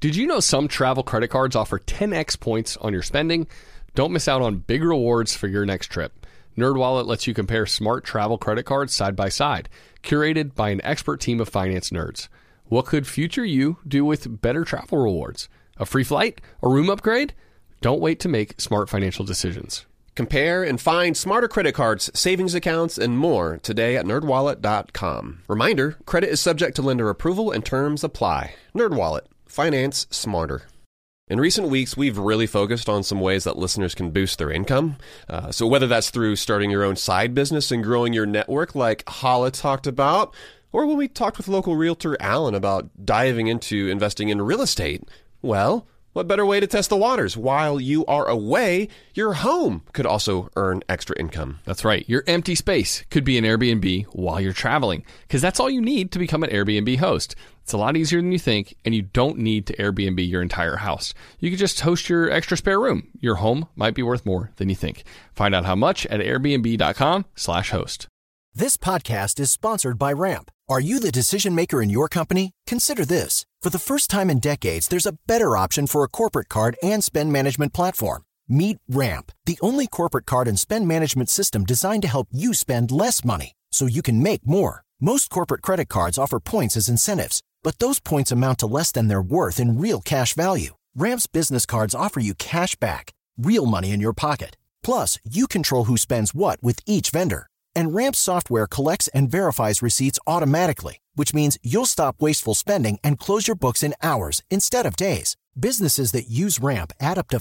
Did you know some travel credit cards offer 10x points on your spending? Don't miss out on big rewards for your next trip. NerdWallet lets you compare smart travel credit cards side by side, curated by an expert team of finance nerds. What could future you do with better travel rewards? A free flight? A room upgrade? Don't wait to make smart financial decisions. Compare and find smarter credit cards, savings accounts, and more today at nerdwallet.com. Reminder, credit is subject to lender approval and terms apply. NerdWallet. Finance smarter. In recent weeks, we've really focused on some ways that listeners can boost their income. So whether that's through starting your own side business and growing your network like Hala talked about, or when we talked with local realtor Alan about diving into investing in real estate, well, what better way to test the waters? While you are away, your home could also earn extra income. That's right. Your empty space could be an Airbnb while you're traveling, because that's all you need to become an Airbnb host. It's a lot easier than you think, and you don't need to Airbnb your entire house. You could just host your extra spare room. Your home might be worth more than you think. Find out how much at airbnb.com/host. This podcast is sponsored by Ramp. Are you the decision maker in your company? Consider this. For the first time in decades, there's a better option for a corporate card and spend management platform. Meet Ramp, the only corporate card and spend management system designed to help you spend less money so you can make more. Most corporate credit cards offer points as incentives, but those points amount to less than their worth in real cash value. Ramp's business cards offer you cash back, real money in your pocket. Plus, you control who spends what with each vendor. And Ramp software collects and verifies receipts automatically, which means you'll stop wasteful spending and close your books in hours instead of days. Businesses that use Ramp add up to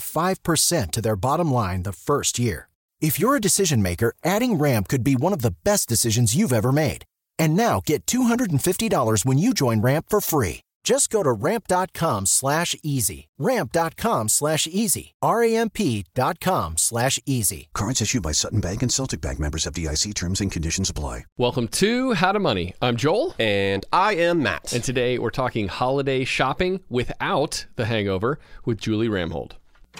5% to their bottom line the first year. If you're a decision maker, adding Ramp could be one of the best decisions you've ever made. And now get $250 when you join Ramp for free. Just go to ramp.com/easy. Ramp.com/easy. RAMP.com/easy. Cards issued by Sutton Bank and Celtic Bank, members of FDIC. Terms and conditions apply. Welcome to How to Money. I'm Joel. And I am Matt. And today we're talking holiday shopping without the hangover with Julie Ramhold.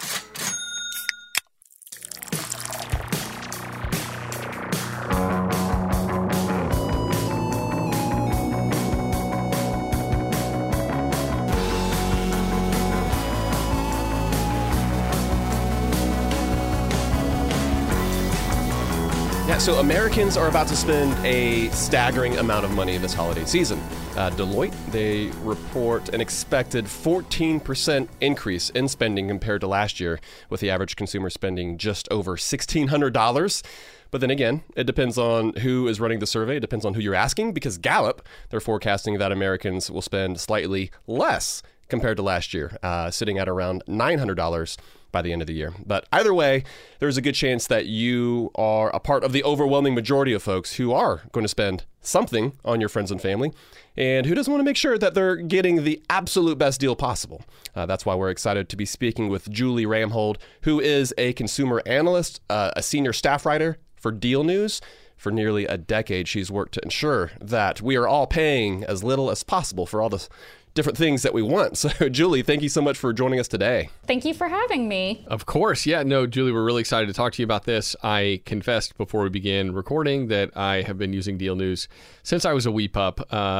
So Americans are about to spend a staggering amount of money this holiday season. Deloitte, they report an expected 14% increase in spending compared to last year, with the average consumer spending just over $1,600. But then again, it depends on who is running the survey. It depends on who you're asking, because Gallup, they're forecasting that Americans will spend slightly less compared to last year, sitting at around $900 by the end of the year. But either way, there's a good chance that you are a part of the overwhelming majority of folks who are going to spend something on your friends and family, and who doesn't want to make sure that they're getting the absolute best deal possible. That's why we're excited to be speaking with Julie Ramhold, who is a consumer analyst, a senior staff writer for Deal News. For nearly a decade, she's worked to ensure that we are all paying as little as possible for all the different things that we want. So, Julie, thank you so much for joining us today. Thank you for having me. Of course. Yeah, no, Julie, we're really excited to talk to you about this. I confessed before we began recording that I have been using Deal News since I was a wee pup,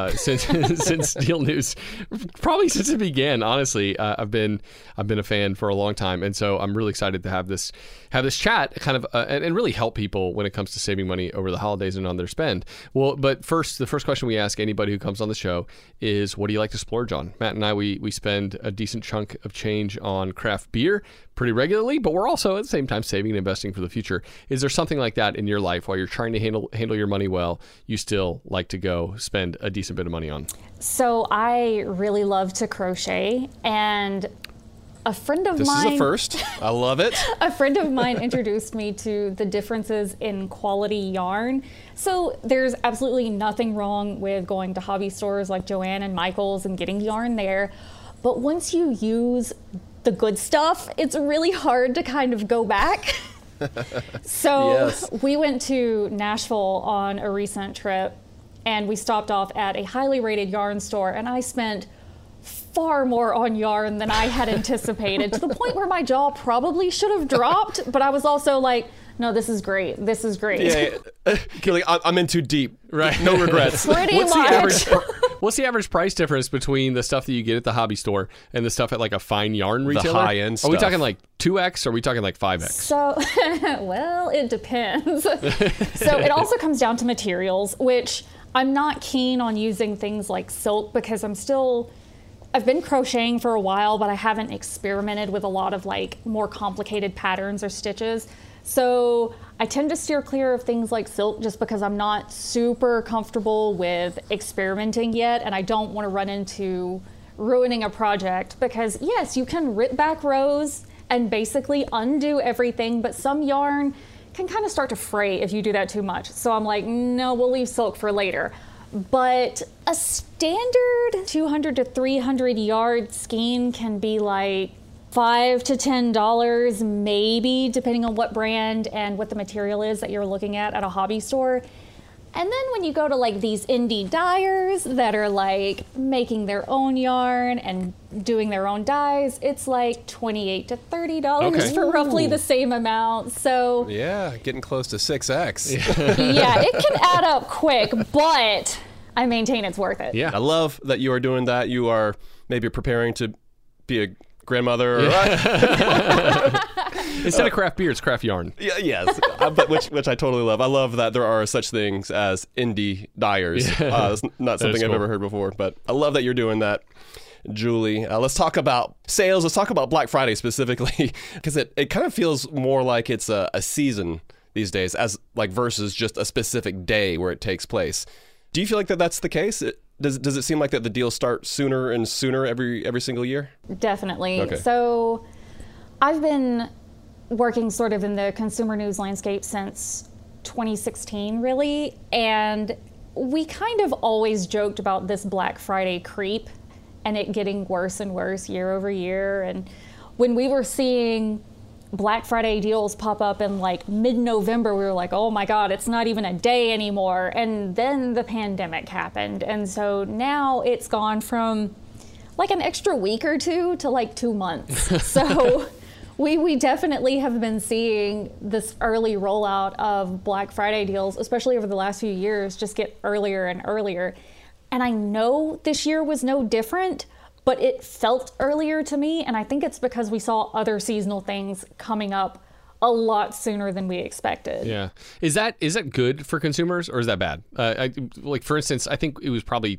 since Deal News, probably since it began, honestly. I've been a fan for a long time. And so I'm really excited to have this chat kind of and really help people when it comes to saving money over the holidays and on their spend. Well, but first, the first question we ask anybody who comes on the show is, what do you like to splurge on? Matt and I, we spend a decent chunk of change on craft beer pretty regularly, but we're also at the same time saving and investing for the future. Is there something like that in your life while you're trying to handle your money well, you still like to go spend a decent bit of money on? So I really love to crochet, and a friend of mine... This is a first. I love it. A friend of mine introduced me to the differences in quality yarn. So there's absolutely nothing wrong with going to hobby stores like Joann and Michael's and getting yarn there. But once you use the good stuff, it's really hard to kind of go back. So yes. We went to Nashville on a recent trip, and we stopped off at a highly rated yarn store, and I spent far more on yarn than I had anticipated, to the point where my jaw probably should have dropped, but I was also like, no, this is great. This is great. Yeah. You're like, I'm in too deep. Right. No regrets. Pretty much. What's the average price difference between the stuff that you get at the hobby store and the stuff at like a fine yarn retailer? high-end Are we stuff. talking like 2x or are we talking like 5x? So, well, it depends. So it also comes down to materials, which I'm not keen on using things like silk because I've been crocheting for a while, but I haven't experimented with a lot of like more complicated patterns or stitches. So I tend to steer clear of things like silk just because I'm not super comfortable with experimenting yet, and I don't want to run into ruining a project because yes, you can rip back rows and basically undo everything, but some yarn can kind of start to fray if you do that too much. So I'm like, no, we'll leave silk for later. But a standard 200 to 300 yard skein can be like $5 to $10 maybe, depending on what brand and what the material is that you're looking at a hobby store. And then when you go to like these indie dyers that are like making their own yarn and doing their own dyes, it's like $28 to $30 for roughly the same amount. So Yeah, getting close to 6X. yeah, it can add up quick, but I maintain it's worth it. Yeah. I love that you are doing that. You are maybe preparing to be a grandmother. Or, Instead of craft beer, it's craft yarn. yeah, yes, but which I totally love. I love that there are such things as indie dyers. It's not something I've cool. ever heard before, but I love that you're doing that. Julie, let's talk about sales. Let's talk about Black Friday specifically, because it kind of feels more like it's a season these days, as like versus just a specific day where it takes place. Do you feel like that's the case? Does it seem like that the deals start sooner and sooner every single year? Definitely. Okay. So I've been working sort of in the consumer news landscape since 2016, really, and we kind of always joked about this Black Friday creep and it getting worse and worse year over year. And when we were seeing Black Friday deals pop up in like mid-November, we were like, oh my God, it's not even a day anymore. And then the pandemic happened. And so now it's gone from like an extra week or two to like 2 months. So we definitely have been seeing this early rollout of Black Friday deals, especially over the last few years, just get earlier and earlier. And I know this year was no different, but it felt earlier to me, and I think it's because we saw other seasonal things coming up a lot sooner than we expected. Yeah. Is that good for consumers or is that bad? Like, for instance, I think it was probably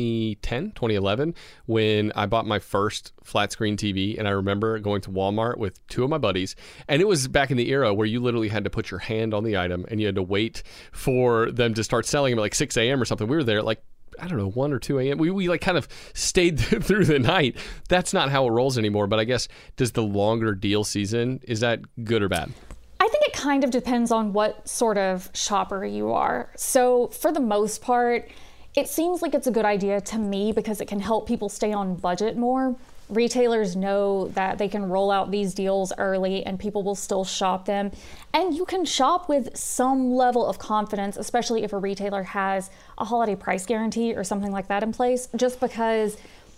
2010, 2011 when I bought my first flat screen TV, and I remember going to Walmart with two of my buddies, and it was back in the era where you literally had to put your hand on the item and you had to wait for them to start selling them at like 6 a.m. or something. We were there at like, I don't know, 1 or 2 a.m. We like kind of stayed through the night. That's not how it rolls anymore. But I guess, does the longer deal season, is that good or bad? I think it kind of depends on what sort of shopper you are. So for the most part, it seems like it's a good idea to me because it can help people stay on budget more. Retailers know that they can roll out these deals early and people will still shop them. And you can shop with some level of confidence, especially if a retailer has a holiday price guarantee or something like that in place, just because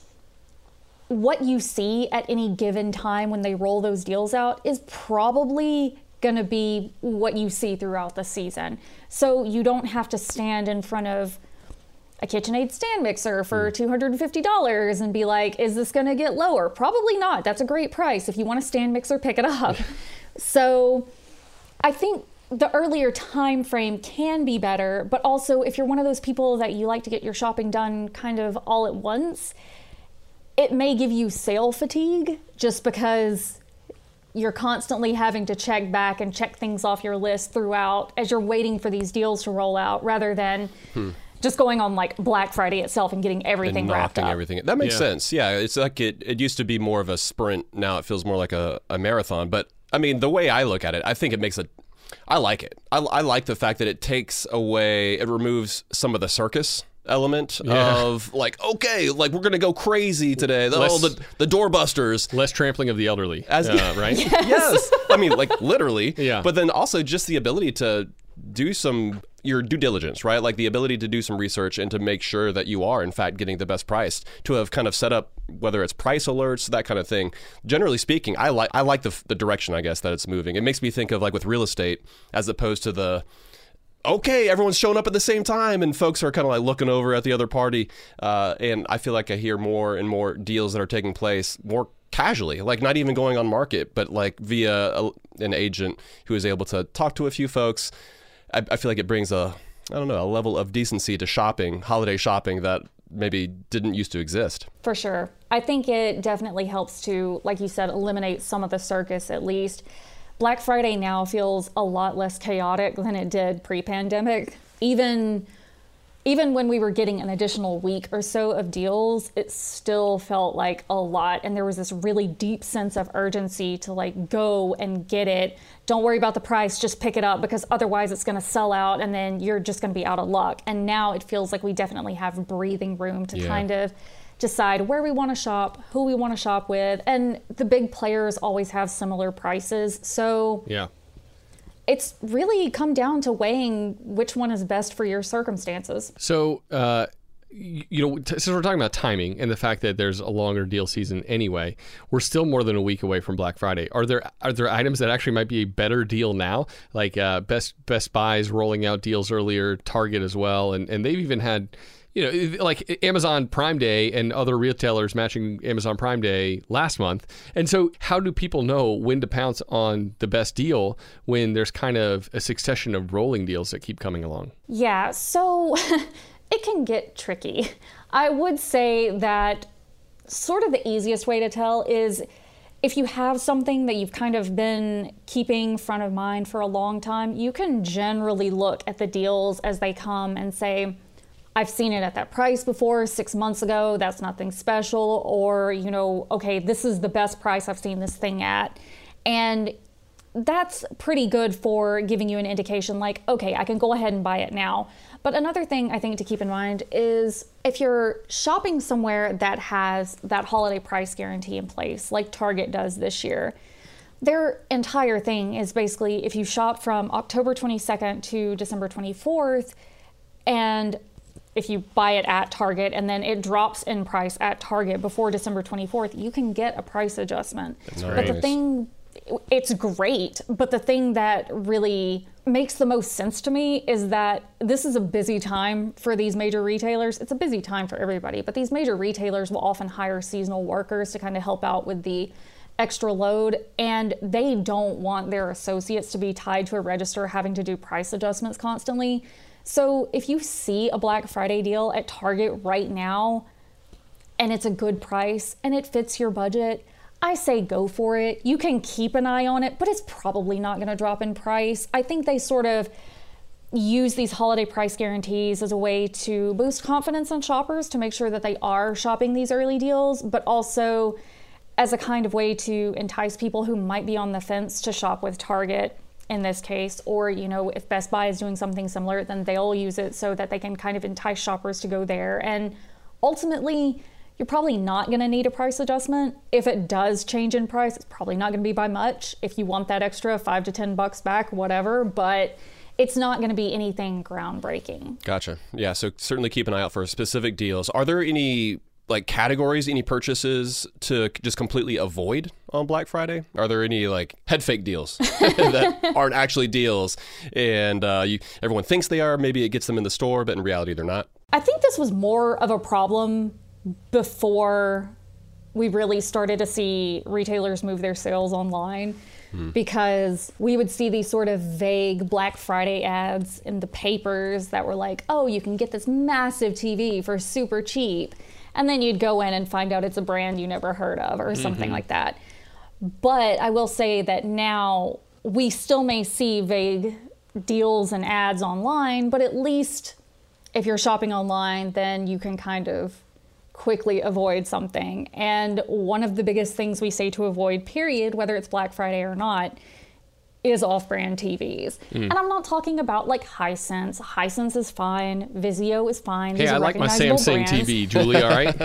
what you see at any given time when they roll those deals out is probably going to be what you see throughout the season. So you don't have to stand in front of a KitchenAid stand mixer for $250 and be like, is this going to get lower? Probably not. That's a great price. If you want a stand mixer, pick it up. So I think the earlier time frame can be better, but also if you're one of those people that you like to get your shopping done kind of all at once, it may give you sale fatigue just because you're constantly having to check back and check things off your list throughout as you're waiting for these deals to roll out rather than just going on like Black Friday itself and getting everything wrapped up. Everything. That makes sense. Yeah, it's like it used to be more of a sprint. Now it feels more like a marathon. But I mean, the way I look at it, I think it makes I like it. I like the fact that it removes some of the circus element of like, okay, like we're going to go crazy today. The doorbusters. Less trampling of the elderly, right? Yes. I mean, like literally. Yeah. But then also just the ability to do your due diligence, right? Like the ability to do some research and to make sure that you are in fact getting the best price, to have kind of set up whether it's price alerts, that kind of thing. Generally speaking, I like the direction, I guess, that it's moving. It makes me think of like with real estate as opposed to the okay, everyone's showing up at the same time, and folks are kind of like looking over at the other party. And I feel like I hear more and more deals that are taking place more casually, like not even going on market, but like via an agent who is able to talk to a few folks. I feel like it brings a level of decency to shopping, holiday shopping, that maybe didn't used to exist. For sure. I think it definitely helps to, like you said, eliminate some of the circus at least. Black Friday now feels a lot less chaotic than it did pre-pandemic. Even when we were getting an additional week or so of deals, it still felt like a lot. And there was this really deep sense of urgency to like go and get it. Don't worry about the price, just pick it up, because otherwise it's going to sell out and then you're just going to be out of luck. And now it feels like we definitely have breathing room to kind of decide where we want to shop, who we want to shop with. And the big players always have similar prices. So it's really come down to weighing which one is best for your circumstances. So, since we're talking about timing and the fact that there's a longer deal season anyway, we're still more than a week away from Black Friday. Are there items that actually might be a better deal now? Like Best Buy's rolling out deals earlier, Target as well, and they've even had, like Amazon Prime Day and other retailers matching Amazon Prime Day last month. And so how do people know when to pounce on the best deal when there's kind of a succession of rolling deals that keep coming along? Yeah, so it can get tricky. I would say that sort of the easiest way to tell is if you have something that you've kind of been keeping front of mind for a long time, you can generally look at the deals as they come and say, I've seen it at that price before 6 months ago, that's nothing special, or, okay, this is the best price I've seen this thing at. And that's pretty good for giving you an indication like, okay, I can go ahead and buy it now. But another thing I think to keep in mind is if you're shopping somewhere that has that holiday price guarantee in place, like Target does this year, their entire thing is basically if you shop from October 22nd to December 24th, and if you buy it at Target and then it drops in price at Target before December 24th, you can get a price adjustment. That's But the thing, it's great, but the thing that really makes the most sense to me is that this is a busy time for these major retailers. It's a busy time for everybody, but these major retailers will often hire seasonal workers to kind of help out with the extra load, and they don't want their associates to be tied to a register having to do price adjustments constantly. So if you see a Black Friday deal at Target right now and it's a good price and it fits your budget, I say go for it. You can keep an eye on it, but it's probably not going to drop in price. I think they sort of use these holiday price guarantees as a way to boost confidence in shoppers to make sure that they are shopping these early deals, but also as a kind of way to entice people who might be on the fence to shop with Target in this case, or if Best Buy is doing something similar, then they'll use it so that they can kind of entice shoppers to go there. And ultimately, you're probably not going to need a price adjustment. If it does change in price, it's probably not going to be by much. If you want that extra $5 to $10 back, whatever, but it's not going to be anything groundbreaking. Gotcha. Yeah, so certainly keep an eye out for specific deals. Are there any categories, any purchases to just completely avoid on Black Friday? Are there any head fake deals that aren't actually deals and everyone thinks they are? Maybe it gets them in the store, but in reality they're not. I think this was more of a problem before we really started to see retailers move their sales online, because we would see these sort of vague Black Friday ads in the papers that were like, oh, you can get this massive TV for super cheap. And then you'd go in and find out it's a brand you never heard of or something like that. But I will say that now we still may see vague deals and ads online, but at least if you're shopping online, then you can kind of quickly avoid something. And one of the biggest things we say to avoid, period, whether it's Black Friday or not, is off-brand TVs. And I'm not talking about Hisense. Hisense is fine. Vizio is fine. Hey, I like my Samsung TV, Julie, all right?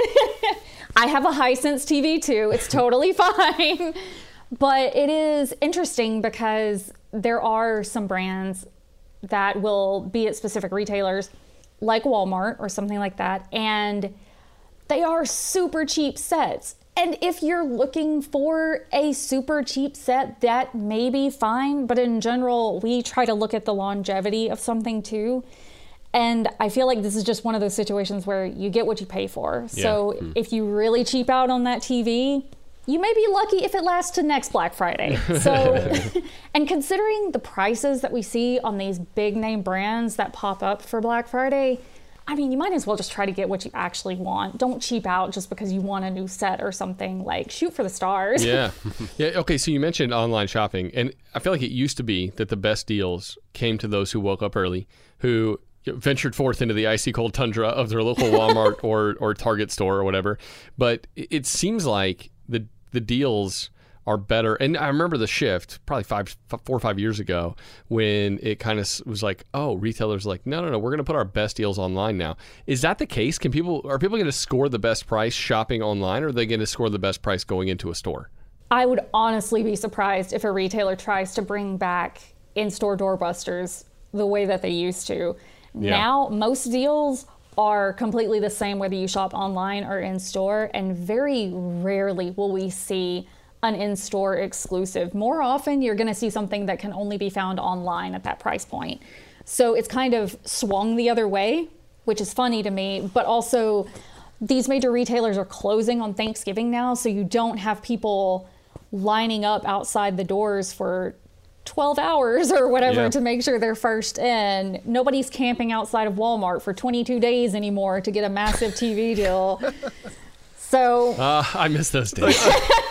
I have a Hisense TV too. It's totally fine. But it is interesting because there are some brands that will be at specific retailers like Walmart or something like that, and they are super cheap sets. And if you're looking for a super cheap set, that may be fine. But in general, we try to look at the longevity of something too. And I feel like this is just one of those situations where you get what you pay for. Yeah. So if you really cheap out on that TV, you may be lucky if it lasts to next Black Friday. So, and considering the prices that we see on these big name brands that pop up for Black Friday, I mean, you might as well just try to get what you actually want. Don't cheap out just because you want a new set or something. Like, shoot for the stars. Yeah. Yeah. Okay. So you mentioned online shopping, and I feel like it used to be that the best deals came to those who woke up early, who ventured forth into the icy cold tundra of their local Walmart or Target store or whatever. But it seems like the deals are better. And I remember the shift probably 4 or 5 years ago when it kind of was like, oh, retailers are like, no, we're going to put our best deals online now. Is that the case? Are people going to score the best price shopping online, or are they going to score the best price going into a store? I would honestly be surprised if a retailer tries to bring back in-store doorbusters the way that they used to. Yeah. Now, most deals are completely the same whether you shop online or in-store, and very rarely will we see an in-store exclusive. More often, you're going to see something that can only be found online at that price point. So it's kind of swung the other way, which is funny to me, but also these major retailers are closing on Thanksgiving now, so you don't have people lining up outside the doors for 12 hours or whatever to make sure they're first in. Nobody's camping outside of Walmart for 22 days anymore to get a massive TV deal. So I miss those days.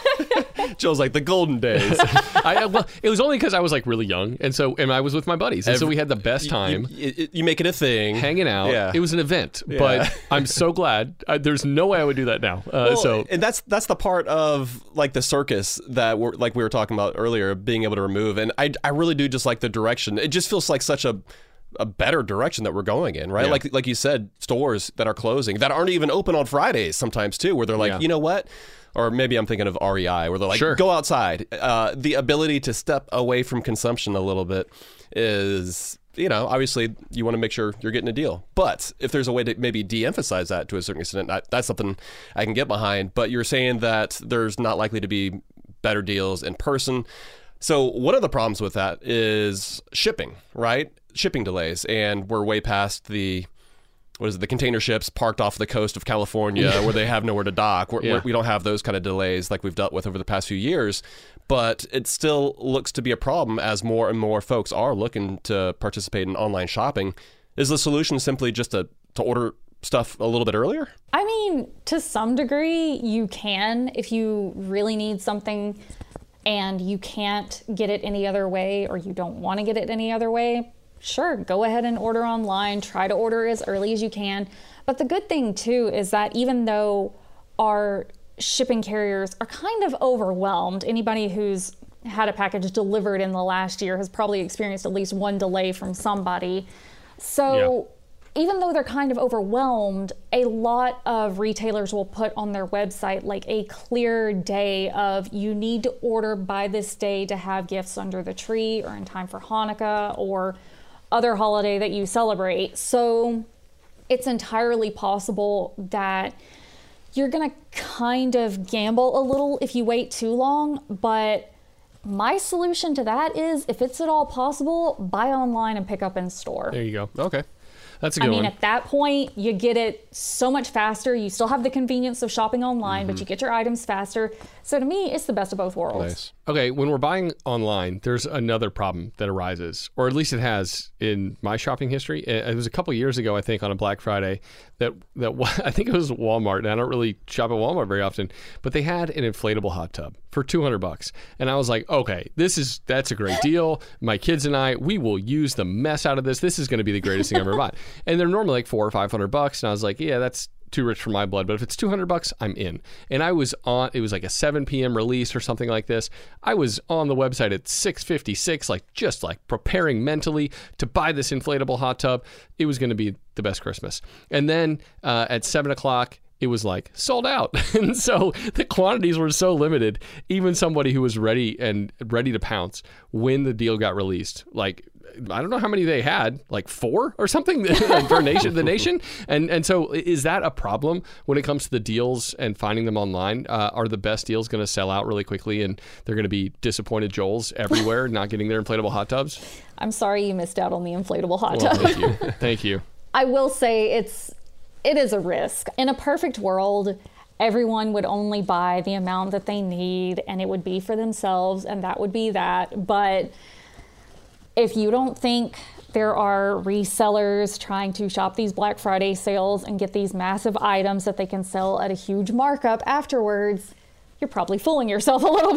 Joe's like the golden days. Well, it was only because I was like really young, and I was with my buddies, and so we had the best time. You make it a thing, hanging out. Yeah. It was an event, but I'm so glad. There's no way I would do that now. And that's the part of like the circus that we were talking about earlier, being able to remove. And I really do just like the direction. It just feels like such a better direction that we're going in, right? Yeah. Like you said, stores that are closing, that aren't even open on Fridays sometimes too, where they're like, you know what? Or maybe I'm thinking of REI, where they're like, go outside. The ability to step away from consumption a little bit is, obviously you want to make sure you're getting a deal. But if there's a way to maybe de-emphasize that to a certain extent, that's something I can get behind. But you're saying that there's not likely to be better deals in person. So one of the problems with that is shipping, right? Shipping delays. And we're way past the container ships parked off the coast of California where they have nowhere to dock. We don't have those kind of delays like we've dealt with over the past few years, but it still looks to be a problem as more and more folks are looking to participate in online shopping. Is the solution simply just to order stuff a little bit earlier? I mean, to some degree, you can if you really need something and you can't get it any other way, or you don't want to get it any other way. Sure, go ahead and order online. Try to order as early as you can. But the good thing, too, is that even though our shipping carriers are kind of overwhelmed, anybody who's had a package delivered in the last year has probably experienced at least one delay from somebody. So even though they're kind of overwhelmed, a lot of retailers will put on their website like a clear day of you need to order by this day to have gifts under the tree or in time for Hanukkah or other holiday that you celebrate. So it's entirely possible that you're gonna kind of gamble a little if you wait too long, but my solution to that is, if it's at all possible, buy online and pick up in store. There you go. Okay. That's a good one. At that point, you get it so much faster. You still have the convenience of shopping online, but you get your items faster. So to me, it's the best of both worlds. Nice. Okay, when we're buying online, there's another problem that arises, or at least it has in my shopping history. It was a couple years ago, I think, on a Black Friday, that I think it was Walmart, and I don't really shop at Walmart very often, but they had an inflatable hot tub for $200. And I was like, okay, that's a great deal. My kids and I, we will use the mess out of this. This is going to be the greatest thing I've ever bought. And they're normally like $400 or $500. And I was like, yeah, that's too rich for my blood, but if it's $200, I'm in. And I was on, it was like a 7 p.m. release or something like this. I was on the website at 6:56, just preparing mentally to buy this inflatable hot tub. It was going to be the best Christmas. And then at 7 o'clock, it was like sold out. And so the quantities were so limited, even somebody who was ready to pounce when the deal got released, like, I don't know how many they had, like 4 or something for the nation. And so is that a problem when it comes to the deals and finding them online? Are the best deals going to sell out really quickly and they're going to be disappointed Joels everywhere not getting their inflatable hot tubs? I'm sorry you missed out on the inflatable hot tub. Thank you. Thank you. I will say it is a risk. In a perfect world, everyone would only buy the amount that they need and it would be for themselves and that would be that. But if you don't think there are resellers trying to shop these Black Friday sales and get these massive items that they can sell at a huge markup afterwards, you're probably fooling yourself a little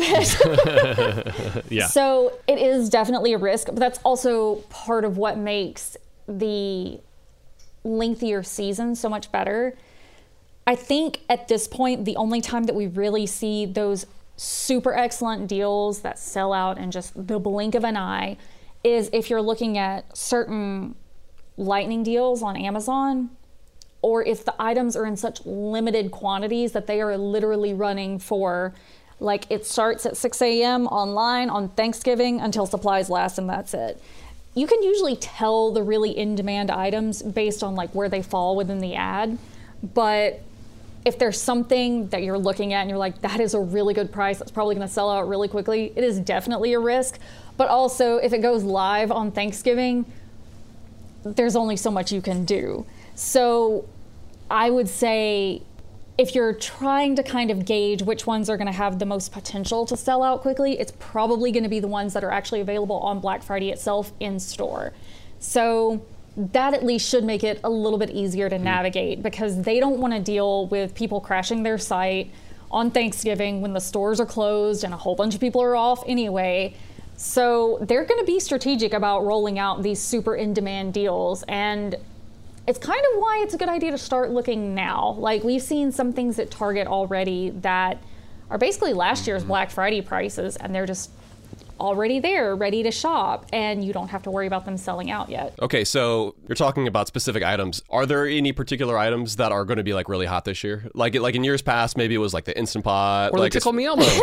bit. Yeah. So it is definitely a risk, but that's also part of what makes the lengthier season so much better. I think at this point, the only time that we really see those super excellent deals that sell out in just the blink of an eye is if you're looking at certain lightning deals on Amazon, or if the items are in such limited quantities that they are literally running for, like, it starts at 6 a.m. online on Thanksgiving until supplies last, and that's it. You can usually tell the really in-demand items based on like where they fall within the ad, but if there's something that you're looking at and you're like, that is a really good price, that's probably going to sell out really quickly, it is definitely a risk. But also, if it goes live on Thanksgiving, there's only so much you can do. So I would say if you're trying to kind of gauge which ones are going to have the most potential to sell out quickly, it's probably going to be the ones that are actually available on Black Friday itself in store. So that at least should make it a little bit easier to navigate, because they don't want to deal with people crashing their site on Thanksgiving when the stores are closed and a whole bunch of people are off anyway. So they're going to be strategic about rolling out these super in-demand deals, and it's kind of why it's a good idea to start looking now. Like, we've seen some things at Target already that are basically last year's Black Friday prices, and they're just already there, ready to shop, and you don't have to worry about them selling out yet. Okay, so you're talking about specific items. Are there any particular items that are going to be like really hot this year? Like in years past, maybe it was like the Instant Pot, or like the Tickle Me Elmo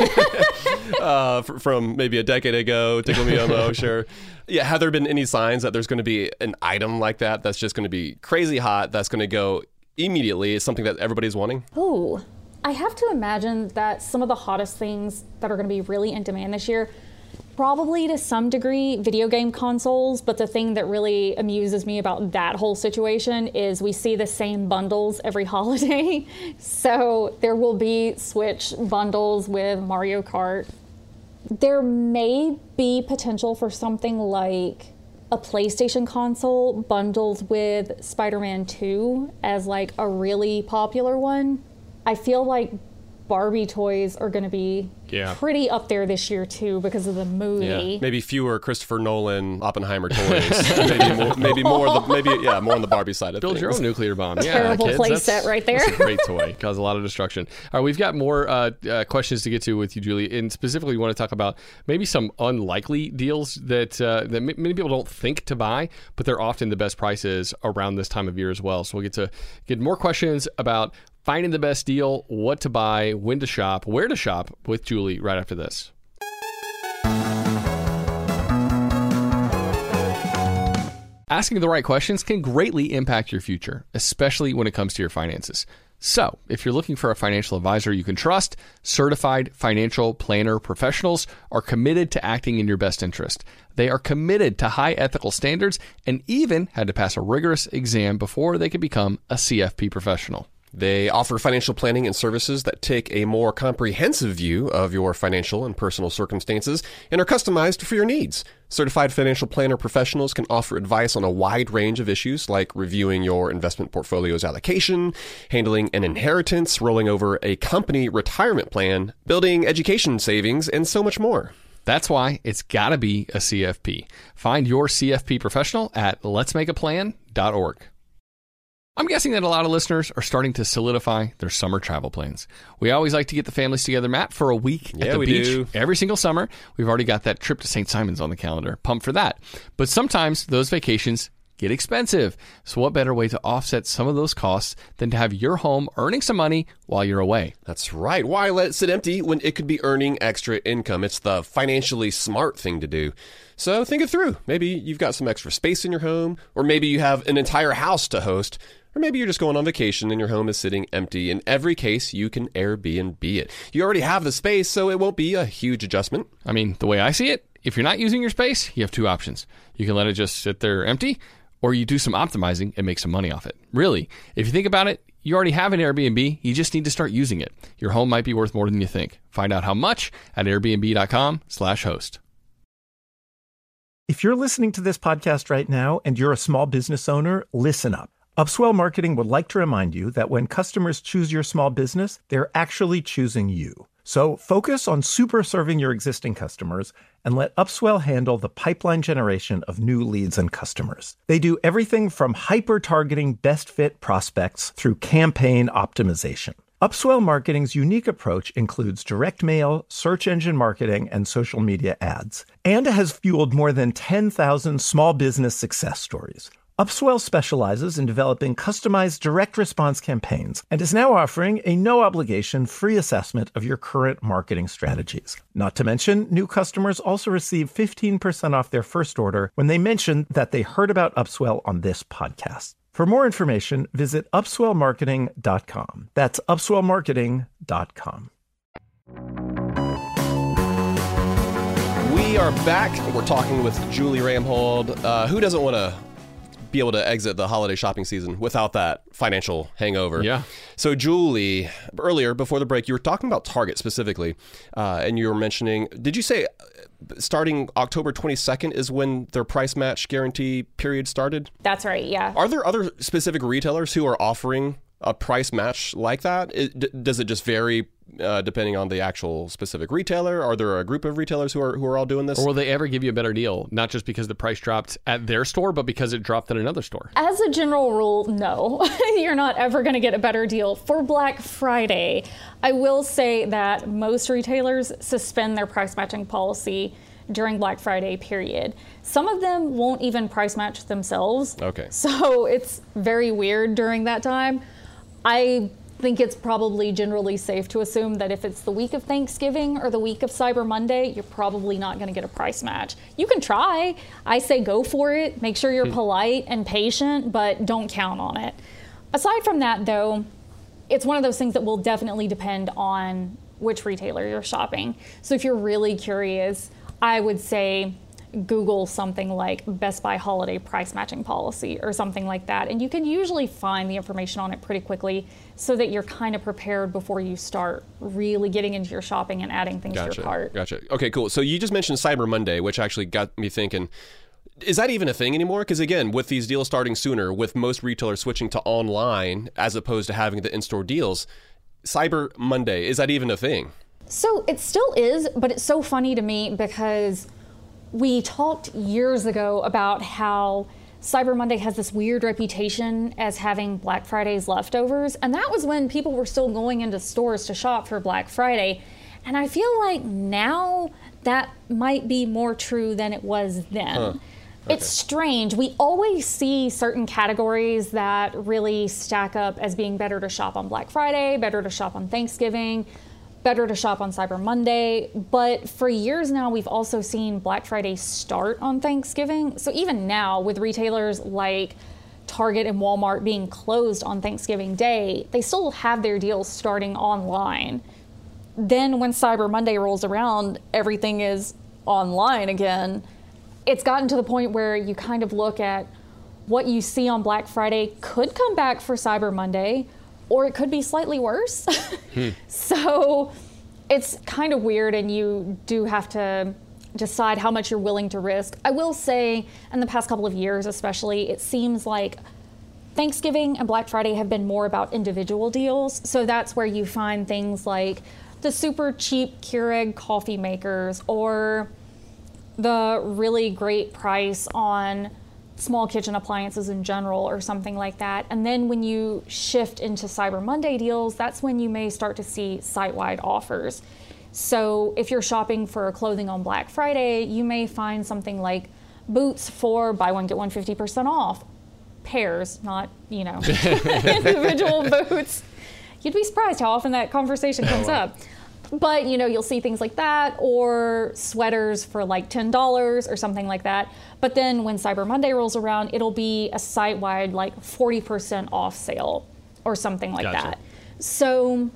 from maybe a decade ago. Tickle Me Elmo, sure. Yeah, have there been any signs that there's going to be an item like that that's just going to be crazy hot, that's going to go immediately? Is something that everybody's wanting? Oh, I have to imagine that some of the hottest things that are going to be really in demand this year, probably to some degree video game consoles, but the thing that really amuses me about that whole situation is we see the same bundles every holiday. So there will be Switch bundles with Mario Kart. There may be potential for something like a PlayStation console bundled with Spider-Man 2 as like a really popular one. I feel like Barbie toys are going to be pretty up there this year too because of the movie. Yeah. Maybe fewer Christopher Nolan, Oppenheimer toys. maybe more on the Barbie side of Build things. your own nuclear bomb. Terrible play set right there. That's a great toy. Cause a lot of destruction. All right, we've got more questions to get to with you, Julie, and specifically we want to talk about maybe some unlikely deals that many people don't think to buy, but they're often the best prices around this time of year as well. So we'll get more questions about finding the best deal, what to buy, when to shop, where to shop with Julie right after this. Asking the right questions can greatly impact your future, especially when it comes to your finances. So, if you're looking for a financial advisor you can trust, certified financial planner professionals are committed to acting in your best interest. They are committed to high ethical standards and even had to pass a rigorous exam before they could become a CFP professional. They offer financial planning and services that take a more comprehensive view of your financial and personal circumstances and are customized for your needs. Certified financial planner professionals can offer advice on a wide range of issues like reviewing your investment portfolio's allocation, handling an inheritance, rolling over a company retirement plan, building education savings, and so much more. That's why it's got to be a CFP. Find your CFP professional at letsmakeaplan.org. I'm guessing that a lot of listeners are starting to solidify their summer travel plans. We always like to get the families together, Matt, for a week at the beach every single summer. We've already got that trip to St. Simons on the calendar. Pumped for that. But sometimes those vacations get expensive. So what better way to offset some of those costs than to have your home earning some money while you're away? That's right. Why let it sit empty when it could be earning extra income? It's the financially smart thing to do. So think it through. Maybe you've got some extra space in your home, or maybe you have an entire house to host, or maybe you're just going on vacation and your home is sitting empty. In every case, you can Airbnb it. You already have the space, so it won't be a huge adjustment. I mean, the way I see it, if you're not using your space, you have two options. You can let it just sit there empty, or you do some optimizing and make some money off it. Really, if you think about it, you already have an Airbnb. You just need to start using it. Your home might be worth more than you think. Find out how much at airbnb.com/host. If you're listening to this podcast right now and you're a small business owner, listen up. Upswell Marketing would like to remind you that when customers choose your small business, they're actually choosing you. So focus on super serving your existing customers and let Upswell handle the pipeline generation of new leads and customers. They do everything from hyper-targeting best fit prospects through campaign optimization. Upswell Marketing's unique approach includes direct mail, search engine marketing, and social media ads, and has fueled more than 10,000 small business success stories. Upswell specializes in developing customized direct response campaigns and is now offering a no-obligation free assessment of your current marketing strategies. Not to mention, new customers also receive 15% off their first order when they mention that they heard about Upswell on this podcast. For more information, visit upswellmarketing.com. That's upswellmarketing.com. We are back. We're talking with Julie Ramhold. Who doesn't want to be able to exit the holiday shopping season without that financial hangover? Yeah. So Julie, earlier before the break, you were talking about Target specifically, and you were mentioning, did you say starting October 22nd is when their price match guarantee period started? That's right, yeah. Are there other specific retailers who are offering a price match like that? Does it just vary depending on the actual specific retailer? Are there a group of retailers who are all doing this? Or will they ever give you a better deal, not just because the price dropped at their store, but because it dropped at another store? As a general rule, no. You're not ever going to get a better deal. For Black Friday, I will say that most retailers suspend their price matching policy during Black Friday period. Some of them won't even price match themselves. Okay. So it's very weird during that time. I think it's probably generally safe to assume that if it's the week of Thanksgiving or the week of Cyber Monday, you're probably not going to get a price match. You can try. I say go for it. Make sure you're polite and patient, but don't count on it. Aside from that, though, it's one of those things that will definitely depend on which retailer you're shopping. So if you're really curious, I would say Google something like Best Buy holiday price matching policy or something like that. And you can usually find the information on it pretty quickly so that you're kind of prepared before you start really getting into your shopping and adding things to your cart. Gotcha. Okay, cool. So you just mentioned Cyber Monday, which actually got me thinking, is that even a thing anymore? Because again, with these deals starting sooner, with most retailers switching to online as opposed to having the in-store deals, Cyber Monday, is that even a thing? So it still is, but it's so funny to me because we talked years ago about how Cyber Monday has this weird reputation as having Black Friday's leftovers, and that was when people were still going into stores to shop for Black Friday. And I feel like now that might be more true than it was then. Okay. It's strange. We always see certain categories that really stack up as being better to shop on Black Friday, better to shop on Thanksgiving, better to shop on Cyber Monday, but for years now, we've also seen Black Friday start on Thanksgiving. So even now, with retailers like Target and Walmart being closed on Thanksgiving Day, they still have their deals starting online. Then when Cyber Monday rolls around, everything is online again. It's gotten to the point where you kind of look at what you see on Black Friday could come back for Cyber Monday, or it could be slightly worse. So it's kind of weird, and you do have to decide how much you're willing to risk. I will say, in the past couple of years especially, it seems like Thanksgiving and Black Friday have been more about individual deals. So that's where you find things like the super cheap Keurig coffee makers, or the really great price on small kitchen appliances in general, or something like that. And then when you shift into Cyber Monday deals, that's when you may start to see site-wide offers. So if you're shopping for clothing on Black Friday, you may find something like boots for buy one, get one 50% off, pairs, not, individual boats. You'd be surprised how often that conversation comes up. But, you'll see things like that, or sweaters for like $10 or something like that. But then when Cyber Monday rolls around, it'll be a site-wide like 40% off sale or something like that. So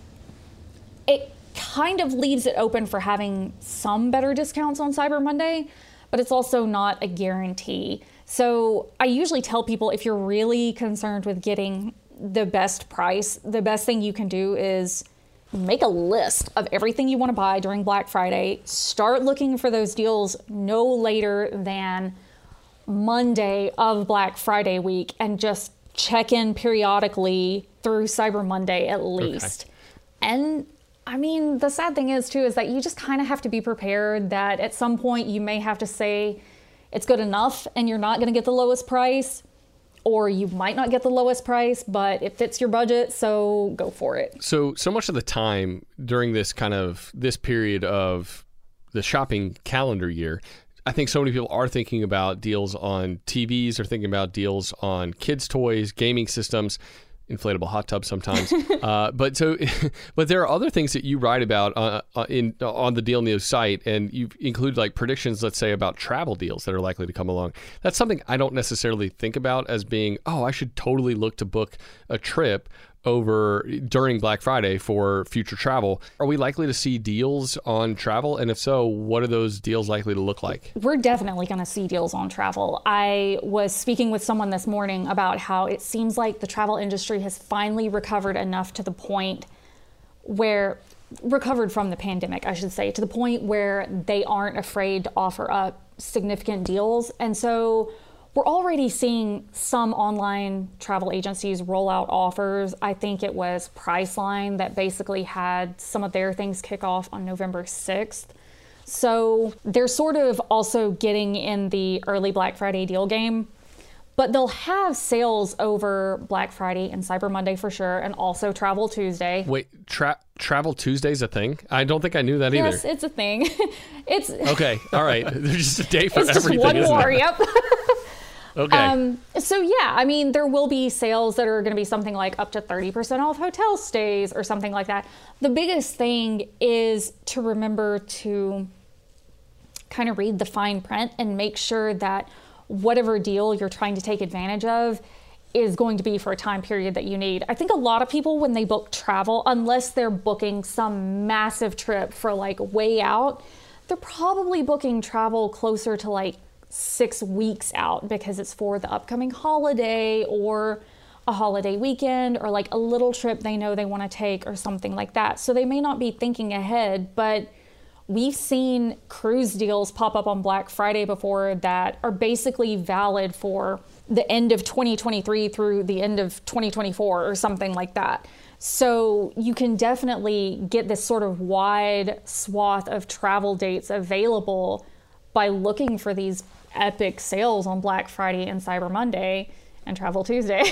it kind of leaves it open for having some better discounts on Cyber Monday, but it's also not a guarantee. So I usually tell people, if you're really concerned with getting the best price, the best thing you can do is make a list of everything you want to buy during Black Friday. Start looking for those deals no later than Monday of Black Friday week, and just check in periodically through Cyber Monday at least. Okay. And I mean, the sad thing is too, is that you just kind of have to be prepared that at some point you may have to say it's good enough and you're not going to get the lowest price. Or you might not get the lowest price, but it fits your budget, so go for it. So much of the time during this period of the shopping calendar year, I think so many people are thinking about deals on TVs, or thinking about deals on kids' toys, gaming systems, inflatable hot tubs sometimes. But there are other things that you write about on the Deal News site, and you've included like predictions, let's say, about travel deals that are likely to come along. That's something I don't necessarily think about as being, I should totally look to book a trip during Black Friday for future travel. Are we likely to see deals on travel? And if so, what are those deals likely to look like? We're definitely going to see deals on travel. I was speaking with someone this morning about how it seems like the travel industry has finally recovered enough to the point where, recovered from the pandemic, I should say, to the point where they aren't afraid to offer up significant deals. And so we're already seeing some online travel agencies roll out offers. I think it was Priceline that basically had some of their things kick off on November 6th. So they're sort of also getting in the early Black Friday deal game, but they'll have sales over Black Friday and Cyber Monday for sure, and also Travel Tuesday. Wait, Travel Tuesday's a thing? I don't think I knew that either. Yes, it's a thing. It's okay. All right. There's just a day for it's everything. Just one more. Yep. Okay. So yeah, I mean, there will be sales that are going to be something like up to 30% off hotel stays or something like that. The biggest thing is to remember to kind of read the fine print and make sure that whatever deal you're trying to take advantage of is going to be for a time period that you need. I think a lot of people, when they book travel, unless they're booking some massive trip for like way out, they're probably booking travel closer to like 6 weeks out because it's for the upcoming holiday or a holiday weekend or like a little trip they know they want to take or something like that. So they may not be thinking ahead, but we've seen cruise deals pop up on Black Friday before that are basically valid for the end of 2023 through the end of 2024 or something like that. So you can definitely get this sort of wide swath of travel dates available by looking for these epic sales on Black Friday and Cyber Monday and Travel Tuesday.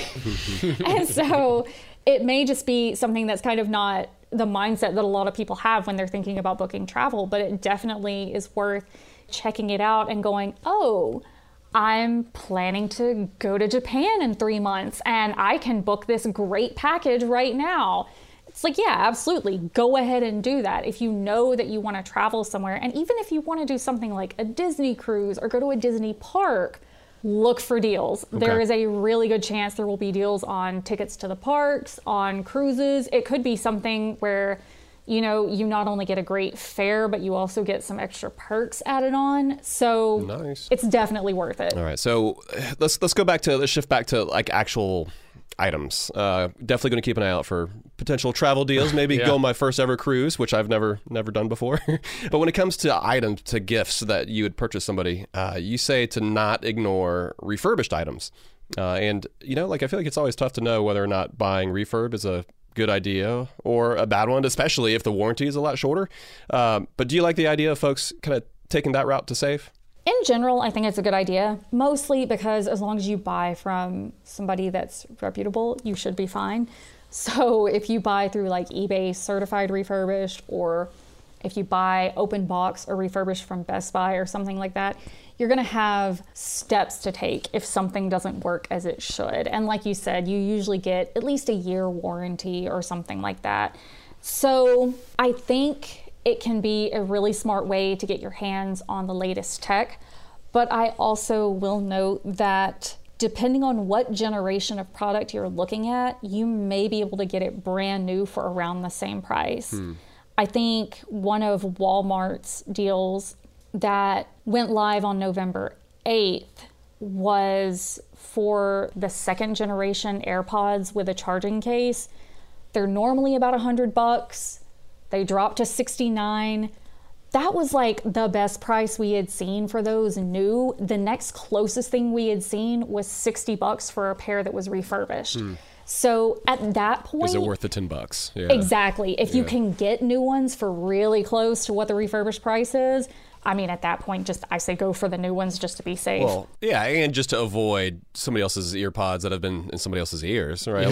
And so it may just be something that's kind of not the mindset that a lot of people have when they're thinking about booking travel, but it definitely is worth checking it out and going, oh, I'm planning to go to Japan in 3 months and I can book this great package right now. It's like, yeah, absolutely. Go ahead and do that. If you know that you want to travel somewhere, and even if you want to do something like a Disney cruise or go to a Disney park, look for deals. Okay. There is a really good chance there will be deals on tickets to the parks, on cruises. It could be something where, you not only get a great fare, but you also get some extra perks added on. So nice. It's definitely worth it. All right. So let's shift back to like actual items. Definitely going to keep an eye out for potential travel deals. Maybe go on my first ever cruise, which I've never done before. But when it comes to items, to gifts that you would purchase somebody, you say to not ignore refurbished items. And I feel like it's always tough to know whether or not buying refurb is a good idea or a bad one, especially if the warranty is a lot shorter. But do you like the idea of folks kind of taking that route to save? In general, I think it's a good idea, mostly because as long as you buy from somebody that's reputable, you should be fine. So if you buy through like eBay certified refurbished or if you buy open box or refurbished from Best Buy or something like that, you're going to have steps to take if something doesn't work as it should. And like you said, you usually get at least a year warranty or something like that. So I think it can be a really smart way to get your hands on the latest tech. But I also will note that depending on what generation of product you're looking at, you may be able to get it brand new for around the same price. I think one of Walmart's deals that went live on November 8th was for the second generation AirPods with a charging case. They're normally about $100. They dropped to $69. That was like the best price we had seen for those new. The next closest thing we had seen was $60 for a pair that was refurbished. So at that point, is it worth the $10? Yeah. Exactly. If you can get new ones for really close to what the refurbished price is, I mean, at that point, I say go for the new ones just to be safe. Well, yeah, and just to avoid somebody else's ear pods that have been in somebody else's ears, right?